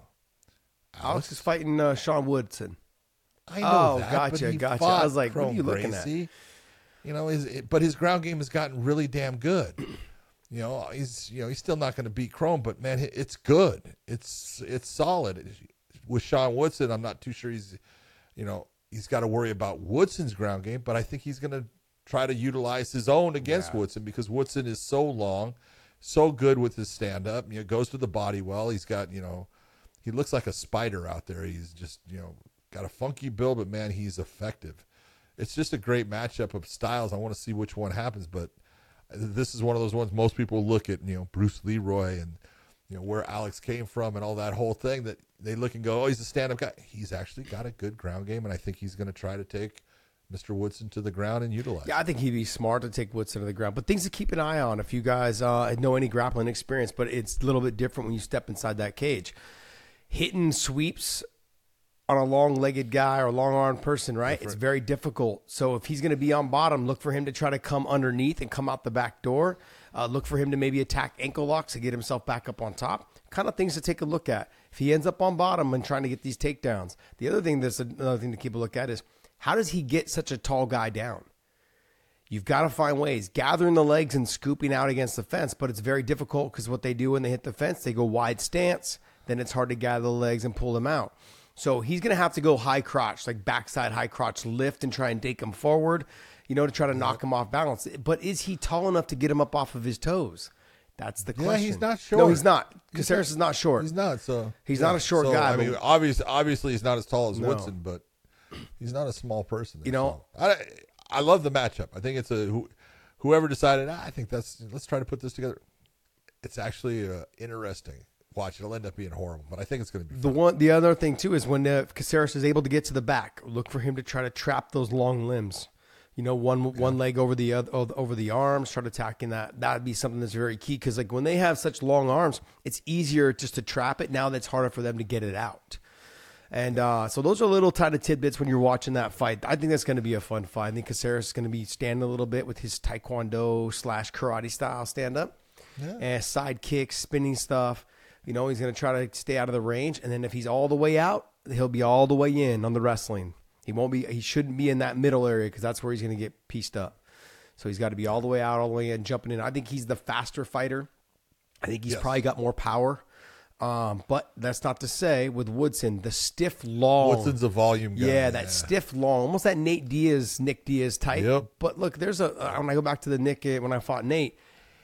Alex is fighting uh, Sean Woodson. I know Oh, that, gotcha, but he gotcha. fought I was like, what are Crone you looking at? Gracie. You know, his, but his ground game has gotten really damn good. You know, he's you know he's still not going to beat Crone, but man, it's good. It's it's solid. With Sean Woodson, I'm not too sure he's, you know, he's got to worry about Woodson's ground game, but I think he's going to try to utilize his own against Yeah. Woodson because Woodson is so long, so good with his stand up. You know, goes to the body well. He's got you know, he looks like a spider out there. He's just you know got a funky build, but man, he's effective. It's just a great matchup of styles. I want to see which one happens, but this is one of those ones most people look at, you know, Bruce Leroy and, you know, where Alex came from and all that whole thing that they look and go, oh, he's a stand-up guy. He's actually got a good ground game, and I think he's going to try to take Mister Woodson to the ground and utilize Yeah, I think he'd be smart to take Woodson to the ground. But things to keep an eye on if you guys uh, know any grappling experience, but it's a little bit different when you step inside that cage. Hitting sweeps on a long-legged guy or a long-armed person, right? It's very difficult. So if he's going to be on bottom, look for him to try to come underneath and come out the back door. Uh, look for him to maybe attack ankle locks to get himself back up on top. Kind of things to take a look at. If he ends up on bottom and trying to get these takedowns. The other thing that's another thing to keep a look at is how does he get such a tall guy down? You've got to find ways. Gathering the legs and scooping out against the fence, but it's very difficult because what they do when they hit the fence, they go wide stance. Then it's hard to gather the legs and pull them out. So he's going to have to go high crotch, like backside high crotch lift and try and take him forward, you know, to try to knock him off balance. But is he tall enough to get him up off of his toes? That's the Yeah, question. he's not short. No, he's not. He's Caceres not- is not short. He's not. So He's yeah. not a short So, guy. I mean, but obviously, obviously, he's not as tall as No. Woodson, but he's not a small person. You know- so. I I love the matchup. I think it's a who, whoever decided. Ah, I think that's let's try to put this together. It's actually uh, interesting. Watch, it'll end up being horrible, but I think it's going to be the one, the other thing too is when uh, Caceres is able to get to the back, look for him to try to trap those long limbs. You know, one one leg over the other, over the arms, start attacking that. That'd be something that's very key because, like, when they have such long arms, it's easier just to trap it. Now that's harder for them to get it out. And uh, so those are little tiny tidbits when you're watching that fight. I think that's going to be a fun fight. I think Caceres is going to be standing a little bit with his taekwondo slash karate style stand up, Yeah. and side kicks, spinning stuff. You know, he's going to try to stay out of the range, and then if he's all the way out, he'll be all the way in on the wrestling. He won't be. He shouldn't be in that middle area because that's where he's going to get pieced up. So he's got to be all the way out, all the way in, jumping in. I think he's the faster fighter. I think he's Yes. probably got more power. Um, but that's not to say with Woodson, the stiff, long. Woodson's a volume guy. Yeah, that stiff, long, almost that Nate Diaz, Nick Diaz type. Yep. But look, there's a. When I go back to the Nick, when I fought Nate,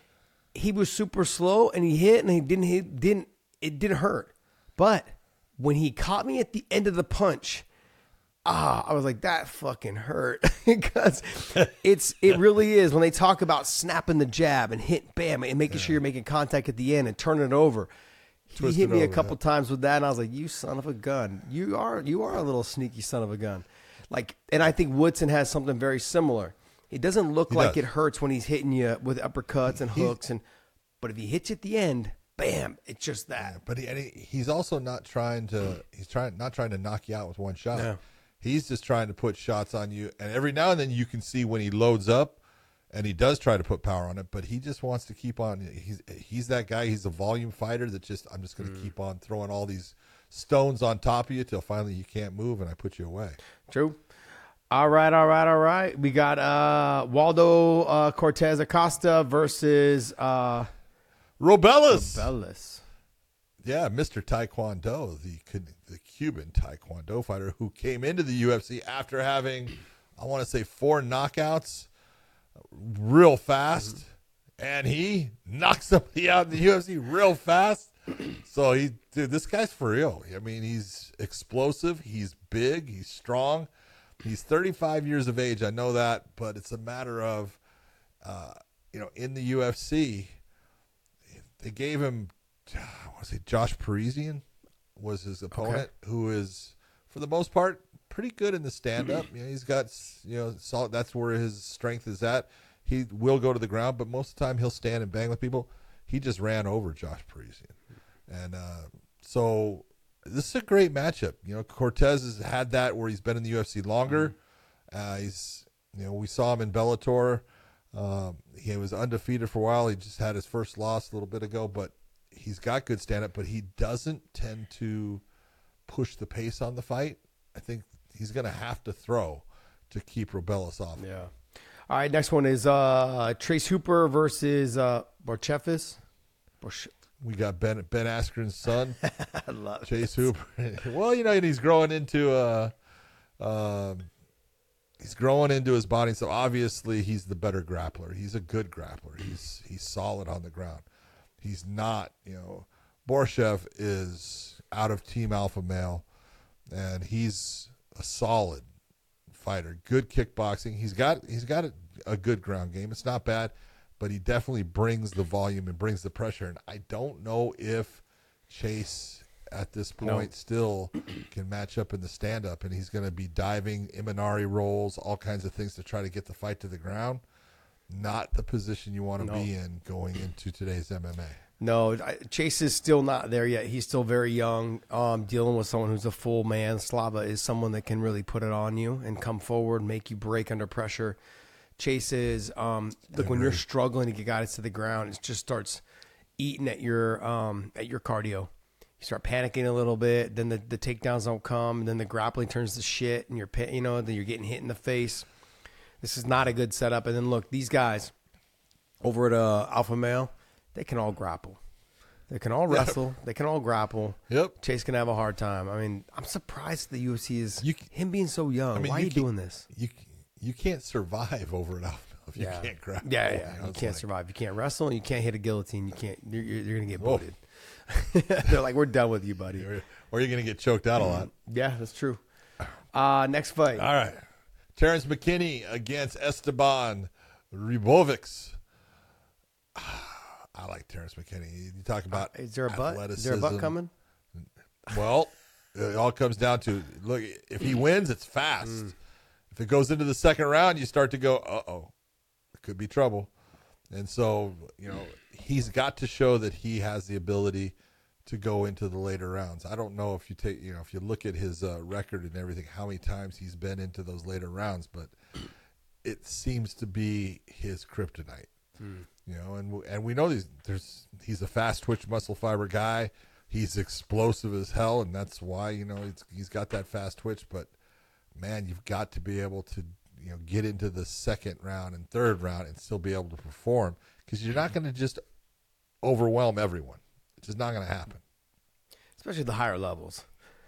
he was super slow and he hit and he didn't. He didn't. It didn't hurt. But when he caught me at the end of the punch, ah, I was like, that fucking hurt because it's it really is when they talk about snapping the jab and hit bam and making sure you're making contact at the end and turning it over. Twist he hit it me a over, couple yeah. times with that, and I was like, "You son of a gun! You are you are a little sneaky son of a gun." Like, and I think Woodson has something very similar. It doesn't look He like does. it hurts when he's hitting you with uppercuts and hooks, and but if he hits you at the end, bam! It's just that. But he, and he, he's also not trying to. He's trying not trying to knock you out with one shot. No. He's just trying to put shots on you, and every now and then you can see when he loads up, and he does try to put power on it. But he just wants to keep on. He's he's that guy. He's a volume fighter that just I'm just going to keep on throwing all these stones on top of you till finally you can't move, and I put you away. True. All right, all right, all right. We got uh, Waldo uh, Cortez Acosta versus uh, Robellis. Bellis. Yeah, Mister Taekwondo, the the Cuban Taekwondo fighter who came into the U F C after having, I want to say, four knockouts real fast. And he knocked somebody out in the U F C real fast. So, he, dude, this guy's for real. I mean, he's explosive. He's big. He's strong. He's thirty-five years of age. I know that. But it's a matter of, uh, you know, in the U F C, they gave him, I want to say Josh Parisian was his opponent, who is, for the most part, pretty good in the stand-up. You know, he's got, you know, solid, that's where his strength is at. He will go to the ground, but most of the time he'll stand and bang with people. He just ran over Josh Parisian. And uh, so this is a great matchup. You know, Cortez has had that where he's been in the U F C longer. Uh, he's, you know, we saw him in Bellator. Um, he was undefeated for a while. He just had his first loss a little bit ago, but he's got good stand-up, but he doesn't tend to push the pace on the fight. I think he's going to have to throw to keep Rubelas off. Yeah. All right, next one is uh, Trace Hooper versus uh, Borchefis. Borch- We got Ben Ben Askren's son, I love Chase Hooper. Well, you know, and he's growing into uh, um, he's growing into his body. So obviously, he's the better grappler. He's a good grappler. He's he's solid on the ground. He's not, you know, Borchev is out of Team Alpha Male, and he's a solid fighter. Good kickboxing. He's got he's got a, a good ground game. It's not bad, but he definitely brings the volume and brings the pressure. And I don't know if Chase at this point no. still can match up in the stand-up, and he's going to be diving, Imanari rolls, all kinds of things to try to get the fight to the ground. Not the position you want to no. be in going into today's M M A. No, I, Chase is still not there yet. He's still very young. Um, dealing with someone who's a full man. Slava is someone that can really put it on you and come forward, make you break under pressure. Chase is, um, look, when you're struggling to get guys to the ground, it just starts eating at your um, at your cardio. You start panicking a little bit, then the, the takedowns don't come, and then the grappling turns to shit, and you're you know then you're getting hit in the face. This is not a good setup. And then look, these guys over at uh, Alpha Male, they can all grapple. They can all wrestle. Yep. They can all grapple. Yep. Chase can have a hard time. I mean, I'm surprised the U F C is you, him being so young. I mean, Why are you can, doing this? You you can't survive over at Alpha Male if you yeah. can't grapple. Yeah, yeah. You, know, you can't like, survive. You can't wrestle, and you can't hit a guillotine. You can't. You're, you're, you're gonna get booted. They're like, we're done with you, buddy. Or, or you're gonna get choked out a lot. Yeah, that's true. Uh, next fight. All right. Terrence McKinney against Esteban Ribovics. I like Terrence McKinney. You talk about uh, is there a butt? Is there a butt coming? Well, it all comes down to look. If he wins, it's fast. Mm. If it goes into the second round, you start to go, uh oh, it could be trouble. And so, you know, he's got to show that he has the ability to go into the later rounds. I don't know if you take, you know, if you look at his uh, record and everything, how many times he's been into those later rounds, but it seems to be his kryptonite. Mm. You know, and and we know these. There's he's a fast twitch muscle fiber guy. He's explosive as hell, and that's why you know it's, he's got that fast twitch. But man, you've got to be able to you know get into the second round and third round and still be able to perform because you're not going to just overwhelm everyone. It's just not going to happen, especially the higher levels.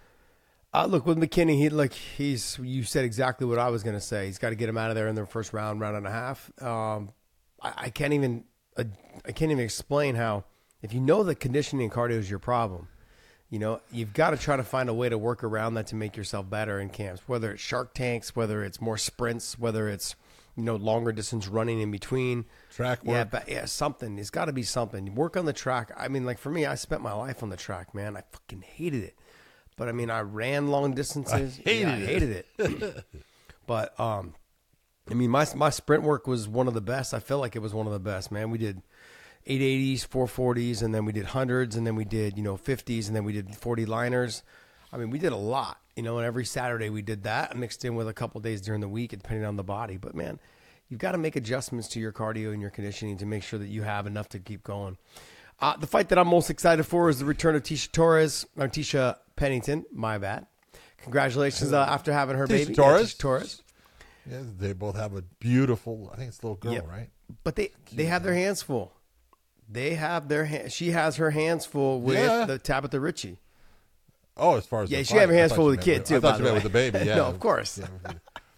Uh, look, with McKinney, he like he's you said exactly what I was going to say. He's got to get him out of there in the first round, round and a half. Um, I, I can't even uh, I can't even explain how if you know that conditioning and cardio is your problem, you know you've got to try to find a way to work around that to make yourself better in camps. Whether it's shark tanks, whether it's more sprints, whether it's you know longer distance running in between track work. Yeah, but yeah, something. It's got to be something. Work on the track. I mean, like for me, I spent my life on the track, man. I fucking hated it. But I mean, I ran long distances. I hated yeah, I it. hated it. But um, I mean, my my sprint work was one of the best. I felt like it was one of the best, man. We did eight eighties, four forties, and then we did hundreds, and then we did you know fifties, and then we did forty liners. I mean, we did a lot, you know. And every Saturday we did that, mixed in with a couple days during the week, depending on the body. But man, you've got to make adjustments to your cardio and your conditioning to make sure that you have enough to keep going. Uh, the fight that I'm most excited for is the return of Tisha Torres, or Tisha Pennington, my bad. Congratulations uh, after having her Tisha baby. Torres. Yeah, Tisha Torres. Yeah, they both have a beautiful, I think it's a little girl, Yep. right? But they, they have their hands full. They have their ha- She has her hands full with Yeah. the Tabitha Ritchie. Oh, as far as Yeah, the she fight, had her I hands thought full you with the meant- kid, too, I thought by you the meant with the way. baby. Yeah, No, of course. Yeah,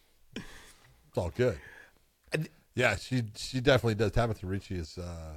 it's all good. Yeah, she she definitely does. Tabitha Ricci is. Uh,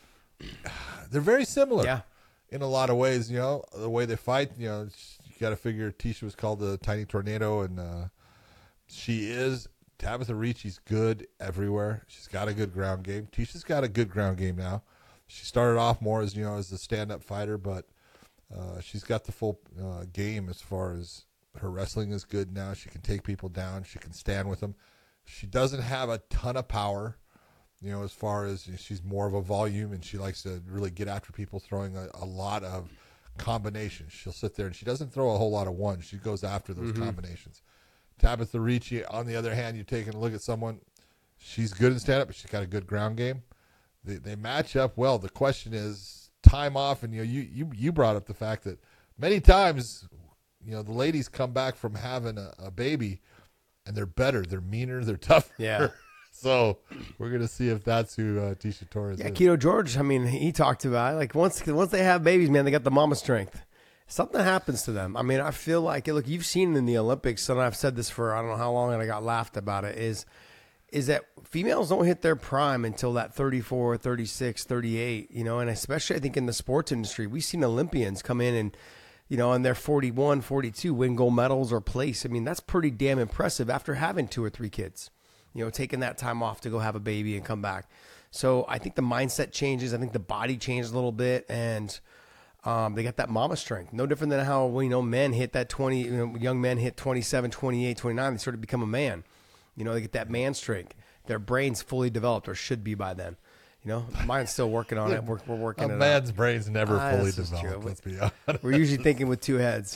they're very similar. Yeah. In a lot of ways, you know, the way they fight. You know, you got to figure Tisha was called the Tiny Tornado, and uh, she is. Tabitha Ricci's good everywhere. She's got a good ground game. Tisha's got a good ground game now. She started off more as you know as a stand-up fighter, but uh, she's got the full uh, game as far as her wrestling is good now. She can take people down. She can stand with them. She doesn't have a ton of power, you know, as far as you know, she's more of a volume, and she likes to really get after people, throwing a, a lot of combinations. She'll sit there and she doesn't throw a whole lot of ones. She goes after those Mm-hmm. combinations. Tabitha Ricci, on the other hand, you're taking a look at someone. She's good in stand-up, but she's got a good ground game. They, they match up well. The question is time off, and you know, you, you you brought up the fact that many times, you know, the ladies come back from having a, a baby, and they're better, they're meaner, they're tougher. Yeah. So we're gonna see if that's who uh, Tisha Torres Yeah, is. Keto George. I mean, he talked about it. Like once once they have babies, man, they got the mama strength. Something happens to them. I mean, I feel like look, you've seen in the Olympics, and I've said this for I don't know how long, and I got laughed about it. Is is that females don't hit their prime until that thirty-four, thirty-six, thirty-eight, you know, and especially I think in the sports industry, we've seen Olympians come in and, you know, and they're forty-one, forty-two, win gold medals or place. I mean, that's pretty damn impressive after having two or three kids, you know, taking that time off to go have a baby and come back. So I think the mindset changes. I think the body changes a little bit, and um, they got that mama strength. No different than how, you know, men hit that twenty, you know, young men hit twenty-seven, twenty-eight, twenty-nine. They sort of become a man. You know, they get that man strength. Their brain's fully developed, or should be by then. You know, mine's still working on it. We're, we're working A it man's out. brain's never Ah, fully this is developed. true. Let's be honest. We're usually thinking with two heads.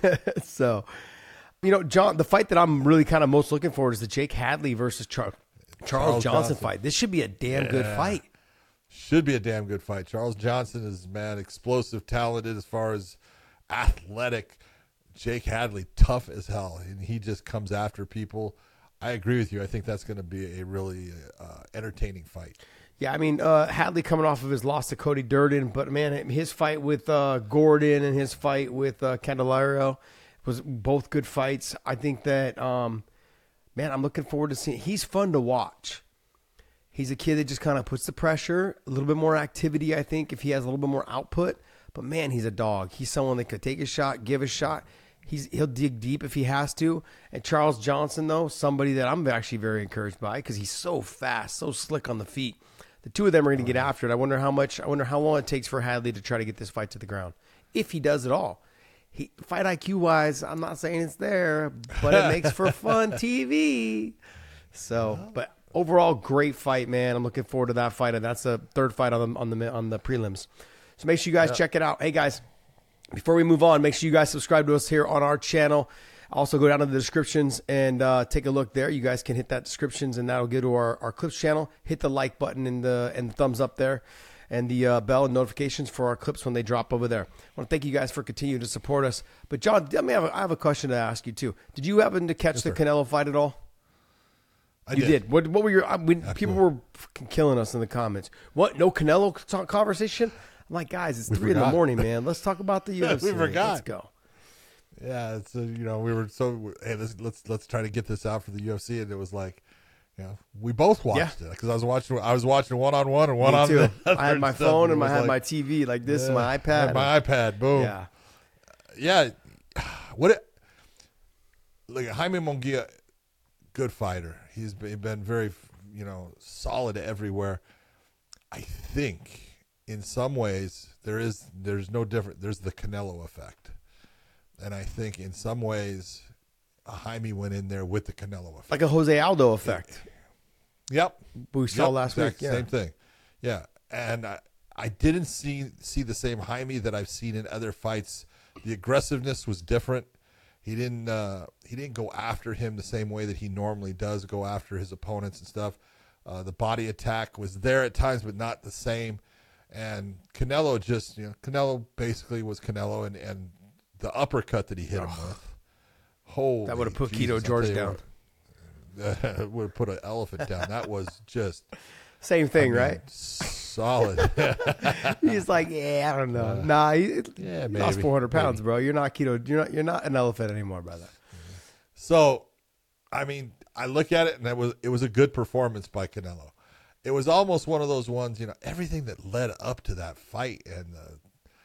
So, you know, John, the fight that I'm really kind of most looking forward to is the Jake Hadley versus Char- Charles, Charles Johnson, Johnson. fight. This should be a damn good Yeah. fight. Should be a damn good fight. Charles Johnson is, man, explosive, talented as far as athletic. Jake Hadley, tough as hell, and he just comes after people. I agree with you. I think that's going to be a really uh, entertaining fight. Yeah, I mean, uh, Hadley coming off of his loss to Cody Durden, but man, his fight with uh, Gordon and his fight with uh, Candelario was both good fights. I think that, um, man, I'm looking forward to seeing. He's fun to watch. He's a kid that just kind of puts the pressure, a little bit more activity, I think, if he has a little bit more output. But man, he's a dog. He's someone that could take a shot, give a shot. He's he'll dig deep if he has to. And Charles Johnson, though, somebody that I'm actually very encouraged by because he's so fast, so slick on the feet. The two of them are going to get after it. I wonder how much. I wonder how long it takes for Hadley to try to get this fight to the ground, if he does at all. He fight I Q wise, I'm not saying it's there, but it makes for fun T V. So, but overall, great fight, man. I'm looking forward to that fight, and that's the third fight on the on the on the prelims. So make sure you guys yeah. check it out. Hey guys, before we move on, make sure you guys subscribe to us here on our channel. Also go down to the descriptions and uh, take a look there. You guys can hit that descriptions, and that'll go to our, our clips channel. Hit the like button and the and the thumbs up there, and the uh, bell and notifications for our clips when they drop over there. I want to thank you guys for continuing to support us. But John, I, mean, I, have, a, I have a question to ask you too. Did you happen to catch yes, the sir. Canelo fight at all? I you did. did. What, what were your? I mean, people were fucking killing us in the comments. What? No Canelo talk conversation? I'm like, guys, it's we three forgot. in the morning, man. Let's talk about the U F C. We forgot. Let's go. Yeah, it's a, you know, we were so hey, let's let's let's try to get this out for the U F C, and it was like, you know, we both watched yeah. it because I was watching I was watching one on one and one Me on too. the other I had my stuff, phone and I was had like, my T V like this, yeah, my iPad, I had my iPad, boom, yeah, yeah. What it, like Jaime Munguia, good fighter. He's been, been very, you know, solid everywhere. I think in some ways there is there's no different. There's the Canelo effect. And I think in some ways, Jaime went in there with the Canelo effect. Like a Jose Aldo effect. Yep. We saw yep. last exact, week. Yeah. Same thing. Yeah. And I, I didn't see see the same Jaime that I've seen in other fights. The aggressiveness was different. He didn't uh, he didn't go after him the same way that he normally does, go after his opponents and stuff. Uh, the body attack was there at times, but not the same. And Canelo just, you know, Canelo basically was Canelo, and, and the uppercut that he hit him oh. with. Holy that would have put Jesus, Keto George down. That would have put an elephant down. That was just same thing, I mean, right? Solid. He's like, yeah, I don't know. Uh, nah, he, yeah, he lost four hundred pounds, maybe. Bro. You're not keto. You're not. You're not an elephant anymore, brother. So, I mean, I look at it, and it was it was a good performance by Canelo. It was almost one of those ones, you know, everything that led up to that fight and the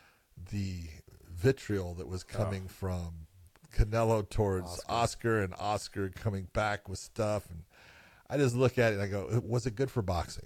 the vitriol that was coming oh. from Canelo towards Oscar. Oscar and Oscar coming back with stuff. And I just look at it and I go, was it good for boxing?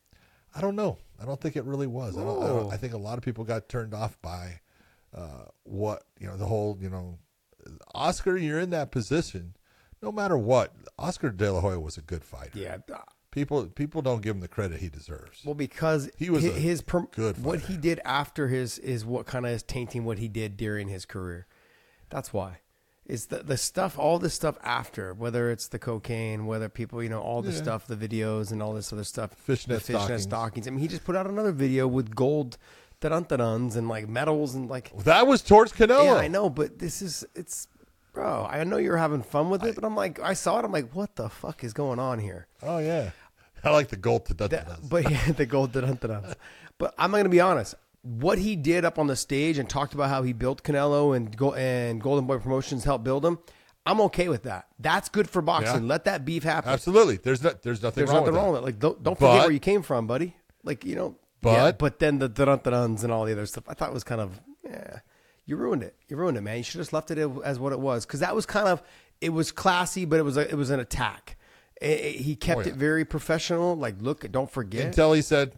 I don't know. I don't think it really was. I, don't, I, don't, I think a lot of people got turned off by uh, what, you know, the whole, you know, Oscar, you're in that position. No matter what, Oscar De La Hoya was a good fighter. Yeah. People people don't give him the credit he deserves. Well, because he was his, a his per, good fighter. What he did after his is what kind of is tainting what he did during his career. That's why. It's the the stuff, all the stuff after, whether it's the cocaine, whether people, you know, all the Yeah. stuff, the videos and all this other stuff. Fishnet the fishnet stockings. stockings. I mean, he just put out another video with gold dun-dun-duns and like medals and like. That was towards Canelo. Yeah, I know, but this is it's. Bro, I know you're having fun with it, but I'm like, I saw it. I'm like, what the fuck is going on here? Oh yeah, I like the gold to That, but yeah, the gold dun dun. But I'm going to be honest. What he did up on the stage and talked about how he built Canelo and Go- and Golden Boy Promotions helped build him. I'm okay with that. That's good for boxing. Yeah. Let that beef happen. Absolutely. There's not. There's nothing. There's wrong nothing with wrong that. with it. Like, don't, don't But- forget where you came from, buddy. Like, you know. But- yeah, but then the dun duns and all the other stuff, I thought was kind of, yeah. You ruined it. You ruined it, man. You should have just left it as what it was, because that was kind of, it was classy, but it was a, it was an attack. It, it- he kept Oh, yeah. it very professional. Like, look, don't forget. Until he said,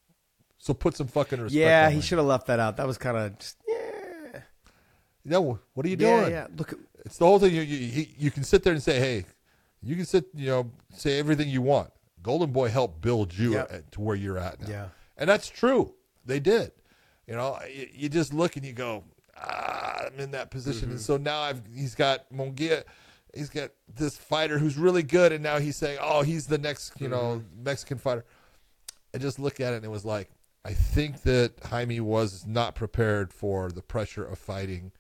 "So put some fucking respect." Yeah, on he me." should have left that out. That was kind of just, yeah. No, what are you Yeah, doing? yeah. Look, at, It's the whole thing. You, you you you can sit there and say, "Hey, you can sit, you know, say everything you want." Golden Boy helped build you Yep. at, to where you're at now. Yeah. And that's true. They did. You know, you, you just look and you go, ah, I'm in that position. Mm-hmm. And so now I've he's got Munguia, he's got this fighter who's really good, and now he's saying, oh, he's the next, you know, Mm-hmm. Mexican fighter. I just look at it and it was like, I think that Jaime was not prepared for the pressure of fighting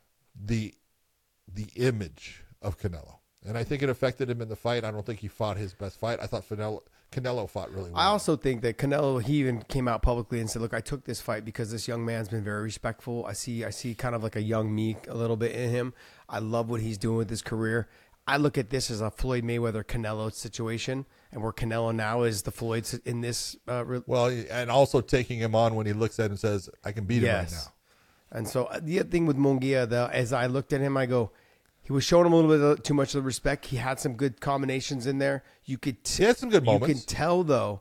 the the image of Canelo. And I think it affected him in the fight. I don't think he fought his best fight. I thought Canelo, Canelo fought really well. I also think that Canelo, he even came out publicly and said, look, I took this fight because this young man's been very respectful. I see, I see kind of like a young me a little bit in him. I love what he's doing with his career. I look at this as a Floyd Mayweather Canelo situation, and where Canelo now is the Floyd in this. Uh, re- Well, and also taking him on when he looks at him and says, I can beat him right now. And so uh, the other thing with Munguia, though, as I looked at him, I go, he was showing him a little bit of, too much of the respect. He had some good combinations in there. You could t- He had some good You moments. can tell though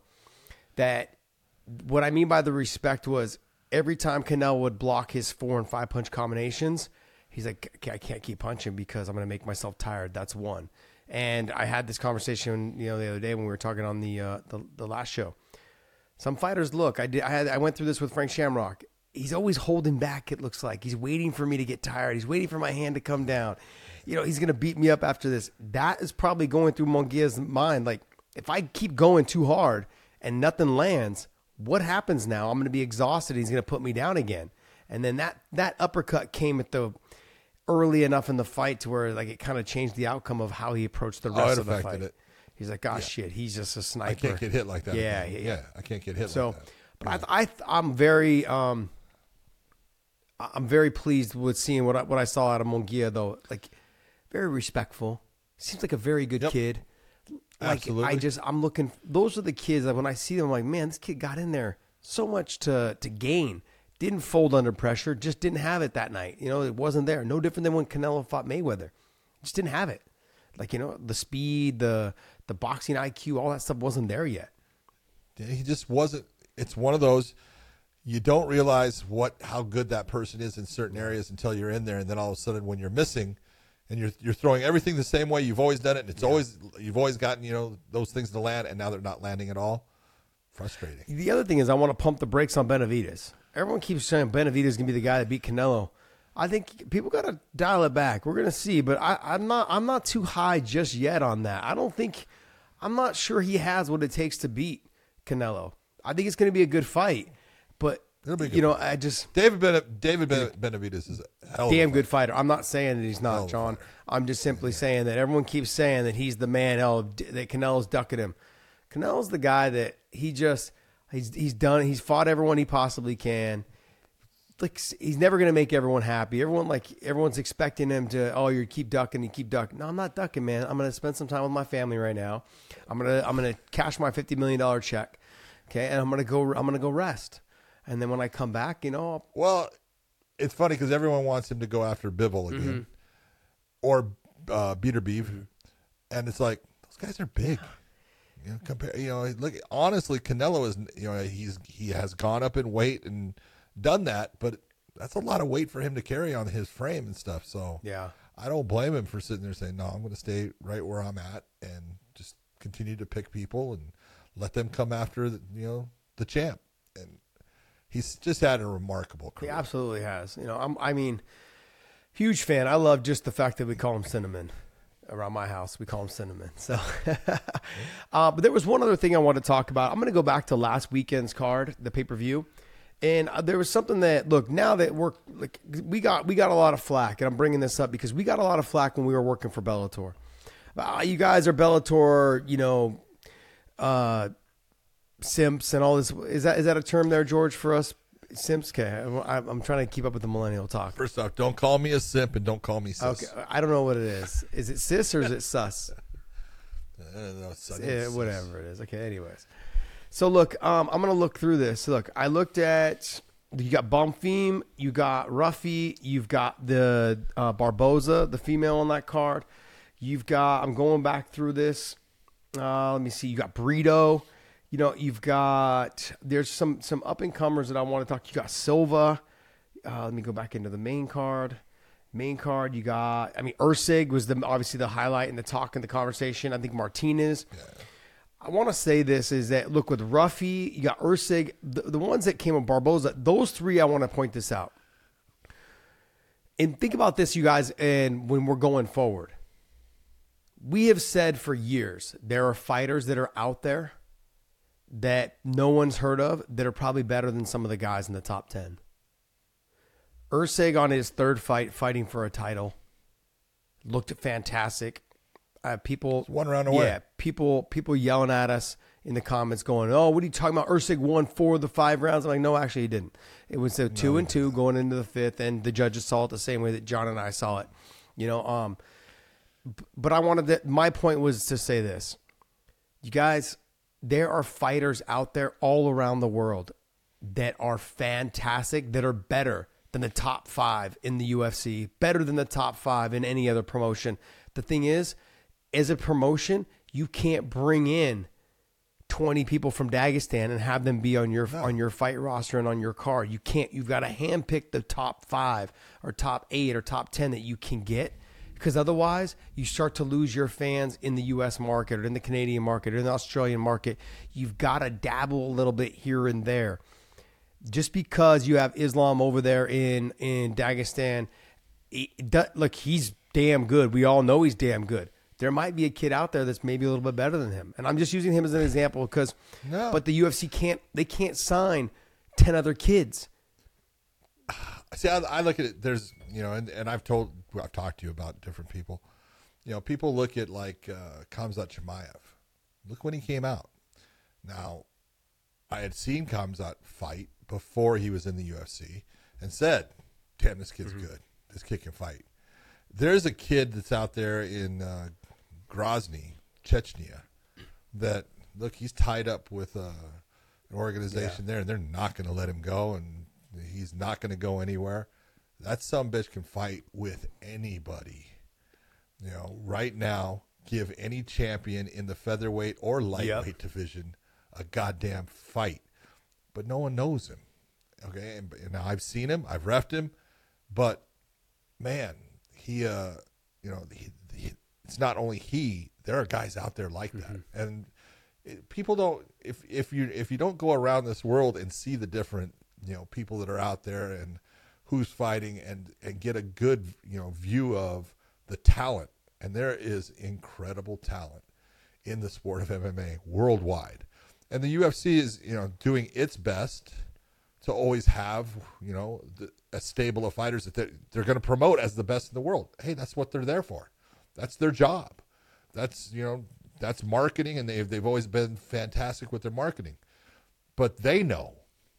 that what I mean by the respect was every time Canelo would block his four and five punch combinations, he's like, okay, I can't keep punching because I'm going to make myself tired. That's one. And I had this conversation, you know, the other day when we were talking on the uh, the, the last show. Some fighters look. I did. I had. I went through this with Frank Shamrock. He's always holding back. It looks like he's waiting for me to get tired. He's waiting for my hand to come down. You know, he's going to beat me up after this. That is probably going through Munguia's mind. Like, if I keep going too hard and nothing lands, what happens now? I'm going to be exhausted. He's going to put me down again. And then that, that uppercut came at the early enough in the fight to where like it kind of changed the outcome of how he approached the Oh, rest it of the affected fight. it. He's like, oh shit, he's just a sniper. I can't get hit like that. Yeah, again. yeah, yeah. I can't get hit So, like that. but I, I, I'm very, um, I'm very pleased with seeing what I, what I saw out of Munguia though. Like, very respectful. Seems like a very good Yep. kid. Like, Absolutely. I just, I'm looking. Those are the kids that when I see them, I'm like, man, this kid got in there so much to to gain. Didn't fold under pressure. Just didn't have it that night. You know, it wasn't there. No different than when Canelo fought Mayweather. Just didn't have it. Like, you know, the speed, the the boxing I Q, all that stuff wasn't there yet. Yeah, he just wasn't. It's one of those. You don't realize what how good that person is in certain areas until you're in there, and then all of a sudden, when you're missing, and you're you're throwing everything the same way you've always done it, and it's always you've always gotten you know those things to land, and now they're not landing at all. Frustrating. The other thing is I want to pump the brakes on Benavidez. Everyone keeps saying Benavidez is going to be the guy that beat Canelo. I think people got to dial it back. We're going to see, but I, I'm not I'm not too high just yet on that. I don't think I'm not sure he has what it takes to beat Canelo. I think it's going to be a good fight, but It'll be a good you know, I just David ben, David ben, Benavidez is a hell of a damn fighter. good fighter. I'm not saying that he's Hell not, of a John. fighter. I'm just simply saying that everyone keeps saying that he's the man. Oh, that Canelo's ducking him. Canelo's the guy that he just he's he's done. He's fought everyone he possibly can. Like, he's never going to make everyone happy. Everyone like everyone's expecting him to. Oh, you keep ducking, you keep ducking. No, I'm not ducking, man. I'm going to spend some time with my family right now. I'm gonna I'm gonna cash my fifty million dollar check. Okay, and I'm gonna go. I'm gonna go rest. And then when I come back, you know, I'll, Well, it's funny because everyone wants him to go after Bivol again Mm-hmm. or uh, Beater Beef, and it's like those guys are big. You know, compare. You know, look. Honestly, Canelo is. You know, he's he has gone up in weight and done that, but that's a lot of weight for him to carry on his frame and stuff. So yeah. I don't blame him for sitting there saying, "No, I'm going to stay right where I'm at and just continue to pick people." And let them come after the, you know the champ, and he's just had a remarkable career. He absolutely has. You know, I'm, I mean, huge fan. I love just the fact that we call him Cinnamon. Around my house, we call him Cinnamon. So, uh, but there was one other thing I want to talk about. I'm going to go back to last weekend's card, the pay per view, and uh, there was something that look now that we're like we got we got a lot of flack, and I'm bringing this up because we got a lot of flack when we were working for Bellator. Uh, you guys are Bellator, you know, uh, simps and all this. Is that is that a term there, George, for us? Simps, okay. I'm, I'm trying to keep up with the millennial talk. First off, don't call me a simp and don't call me sus. Okay, I don't know what it is. Is it sis or is it sus? I don't know, sus. Yeah, whatever it is. Okay, anyways. So look, um, I'm gonna look through this. Look, I looked at you got Bonfim, you got Ruffy, you've got the uh, Barboza, the female on that card. You've got. I'm going back through this. Uh, let me see. You got Brito. You know, you've got, there's some, some up-and-comers that I want to talk. You got Silva. Uh, let me go back into the main card. Main card, you got, I mean, Ursig was the obviously the highlight in the talk and the conversation. I think Martinez. Yeah. I want to say this is that, look, with Ruffy, you got Ursig. The, the ones that came with Barboza, those three, I want to point this out. And think about this, you guys, and when we're going forward. We have said for years, there are fighters that are out there that no one's heard of that are probably better than some of the guys in the top ten. Ursig on his third fight, fighting for a title, looked fantastic. Uh, people, it's one round away. Yeah, people, people yelling at us in the comments, going, "Oh, what are you talking about? Ursig won four of the five rounds." I'm like, no, actually, he didn't. It was a two no, and two going into the fifth, and the judges saw it the same way that John and I saw it. You know, um, but I wanted that. My point was to say this, you guys. There are fighters out there all around the world that are fantastic, that are better than the top five in the U F C, better than the top five in any other promotion. The thing is, as a promotion, you can't bring in twenty people from Dagestan and have them be on your no. on your fight roster and on your card. You can't. You've got to handpick the top five or top eight or top ten that you can get. Because otherwise, you start to lose your fans in the U S market or in the Canadian market or in the Australian market. You've got to dabble a little bit here and there. Just because you have Islam over there in, in Dagestan, it, that, look, he's damn good. We all know he's damn good. There might be a kid out there that's maybe a little bit better than him. And I'm just using him as an example because, no. but the U F C can't, they can't sign ten other kids. See, I, I look at it, there's, you know, and, and I've told, I've talked to you about different people. You know, people look at like uh, Khamzat Chimaev. Look when he came out. Now, I had seen Khamzat fight before he was in the U F C and said, damn, this kid's mm-hmm. good. This kid can fight. There's a kid that's out there in uh, Grozny, Chechnya, that, look, he's tied up with uh, an organization yeah. there, and they're not going to let him go, and he's not going to go anywhere. That sumbitch can fight with anybody. You know, right now, give any champion in the featherweight or lightweight yep. division a goddamn fight. But no one knows him. Okay, and, and I've seen him, I've reffed him, but man, he, uh, you know, he, he, it's not only he. There are guys out there like that, mm-hmm. and it, people don't. If if you if you don't go around this world and see the different, you know, people that are out there and who's fighting and, and get a good, you know, view of the talent. And there is incredible talent in the sport of M M A worldwide. And the U F C is, you know, doing its best to always have, you know, the, a stable of fighters that they're, they're going to promote as the best in the world. Hey, that's what they're there for. That's their job. That's, you know, that's marketing, and they've, they've always been fantastic with their marketing. But they know,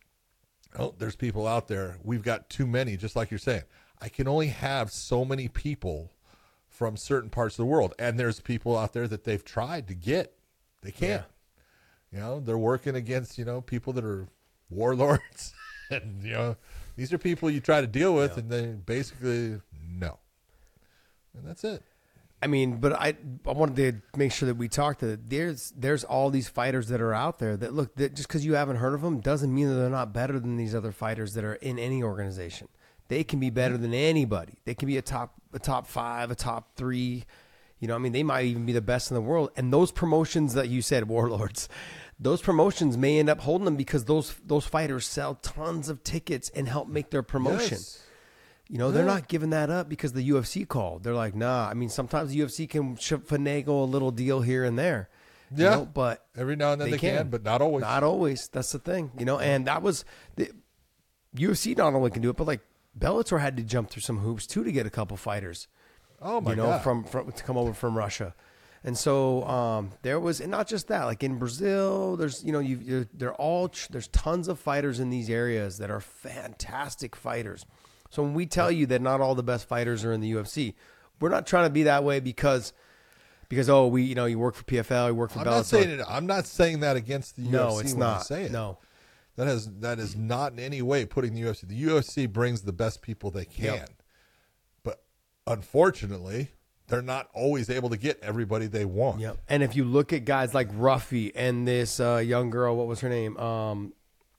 oh, there's people out there. We've got too many, just like you're saying. I can only have so many people from certain parts of the world. And there's people out there that they've tried to get. They can't. Yeah. You know, they're working against, you know, people that are warlords. And, you know, these are people you try to deal with, yeah. and they basically, no. And that's it. I mean, but I I wanted to make sure that we talked to there's there's all these fighters that are out there that look that just because you haven't heard of them doesn't mean that they're not better than these other fighters that are in any organization. They can be better than anybody. They can be a top a top five, a top three. You know, I mean, they might even be the best in the world. And those promotions that you said, warlords, those promotions may end up holding them because those those fighters sell tons of tickets and help make their promotion. Yes. You know, they're not giving that up because the U F C called. They're like, nah. I mean, sometimes the U F C can finagle a little deal here and there. You Yeah, know, but every now and then they, they can. can, but not always. Not always. That's the thing. You know, and that was the U F C not only can do it, but like Bellator had to jump through some hoops too to get a couple fighters. Oh my you know, god! From from to come over from Russia, and so um, there was, and not just that. Like in Brazil, there's you know you you're, they're all there's tons of fighters in these areas that are fantastic fighters. So when we tell you that not all the best fighters are in the U F C, we're not trying to be that way because. Because oh we you know you work for P F L, you work for I'm Bellator. not saying it, I'm not saying that against the no, U F C. it's when not. I say it. No, that has that is not in any way putting the U F C. The U F C brings the best people they can, Yep. but unfortunately, they're not always able to get everybody they want. Yep. And if you look at guys like Ruffy and this uh, young girl, what was her name, um,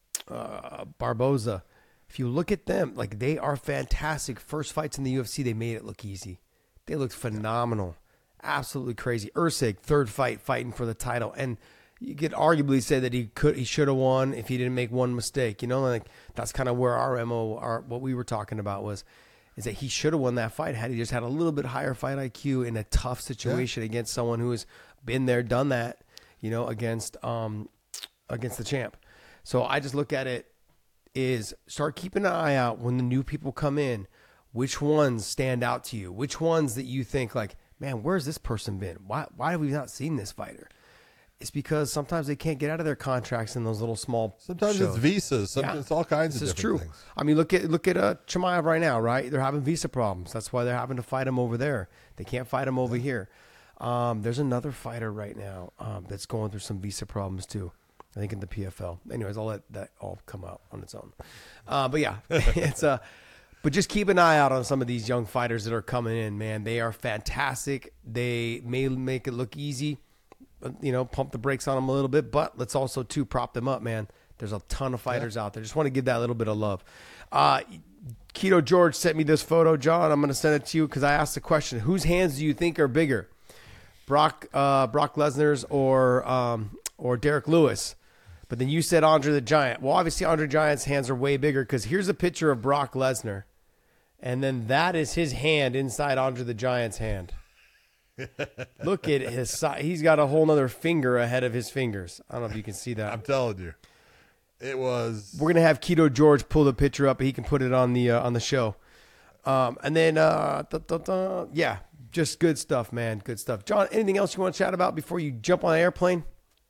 uh, Barboza. If you look at them, like they are fantastic. First fights in the U F C, they made it look easy. They looked phenomenal. Absolutely crazy. Usyk, third fight, fighting for the title, and you could arguably say that he could, he should have won if he didn't make one mistake. You know, like that's kind of where our M O, our what we were talking about was, is that he should have won that fight had he just had a little bit higher fight I Q in a tough situation yeah. against someone who has been there, done that. You know, against um, against the champ. So I just look at it is start keeping an eye out when the new people come in. Which ones stand out to you? Which ones that you think like, man, where's this person been? Why why have we not seen this fighter? It's because sometimes they can't get out of their contracts in those little small Sometimes shows. it's visas. Sometimes Yeah. it's all kinds This of is different true. things. I mean, look at look at uh, Chimaev right now, right? They're having visa problems. That's why they're having to fight him over there. They can't fight him over here. Um, there's another fighter right now um, that's going through some visa problems too. I think in the P F L. Anyways, I'll let that all come out on its own. Uh, but yeah, it's a. Uh, But just keep an eye out on some of these young fighters that are coming in, man. They are fantastic. They may make it look easy, you know, pump the brakes on them a little bit, but let's also, too, prop them up, man. There's a ton of fighters yeah. out there. Just want to give that little bit of love. Uh, Keto George sent me this photo, John. I'm going to send it to you because I asked the question, whose hands do you think are bigger, Brock uh, Brock Lesnar's or, um, or Derek Lewis? But then you said Andre the Giant. Well, obviously, Andre the Giant's hands are way bigger because here's a picture of Brock Lesnar. And then that is his hand inside Andre the Giant's hand. Look at his side. He's got a whole nother finger ahead of his fingers. I don't know if you can see that. I'm telling you. It was... We're going to have Keto George pull the picture up. He can put it on the uh, on the show. Um, and then, uh, da, da, da, yeah, just good stuff, man. Good stuff. John, anything else you want to chat about before you jump on an airplane?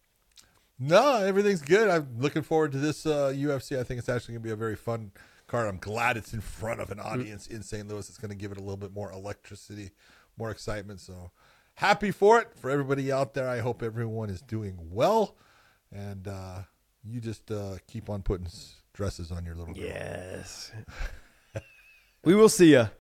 No, everything's good. I'm looking forward to this uh, U F C. I think it's actually going to be a very fun card. I'm glad it's in front of an audience in Saint Louis. It's going to give it a little bit more electricity, more excitement. So happy for it. For everybody out there, I hope everyone is doing well. And uh, you just uh, keep on putting dresses on your little girl. Yes. We will see ya.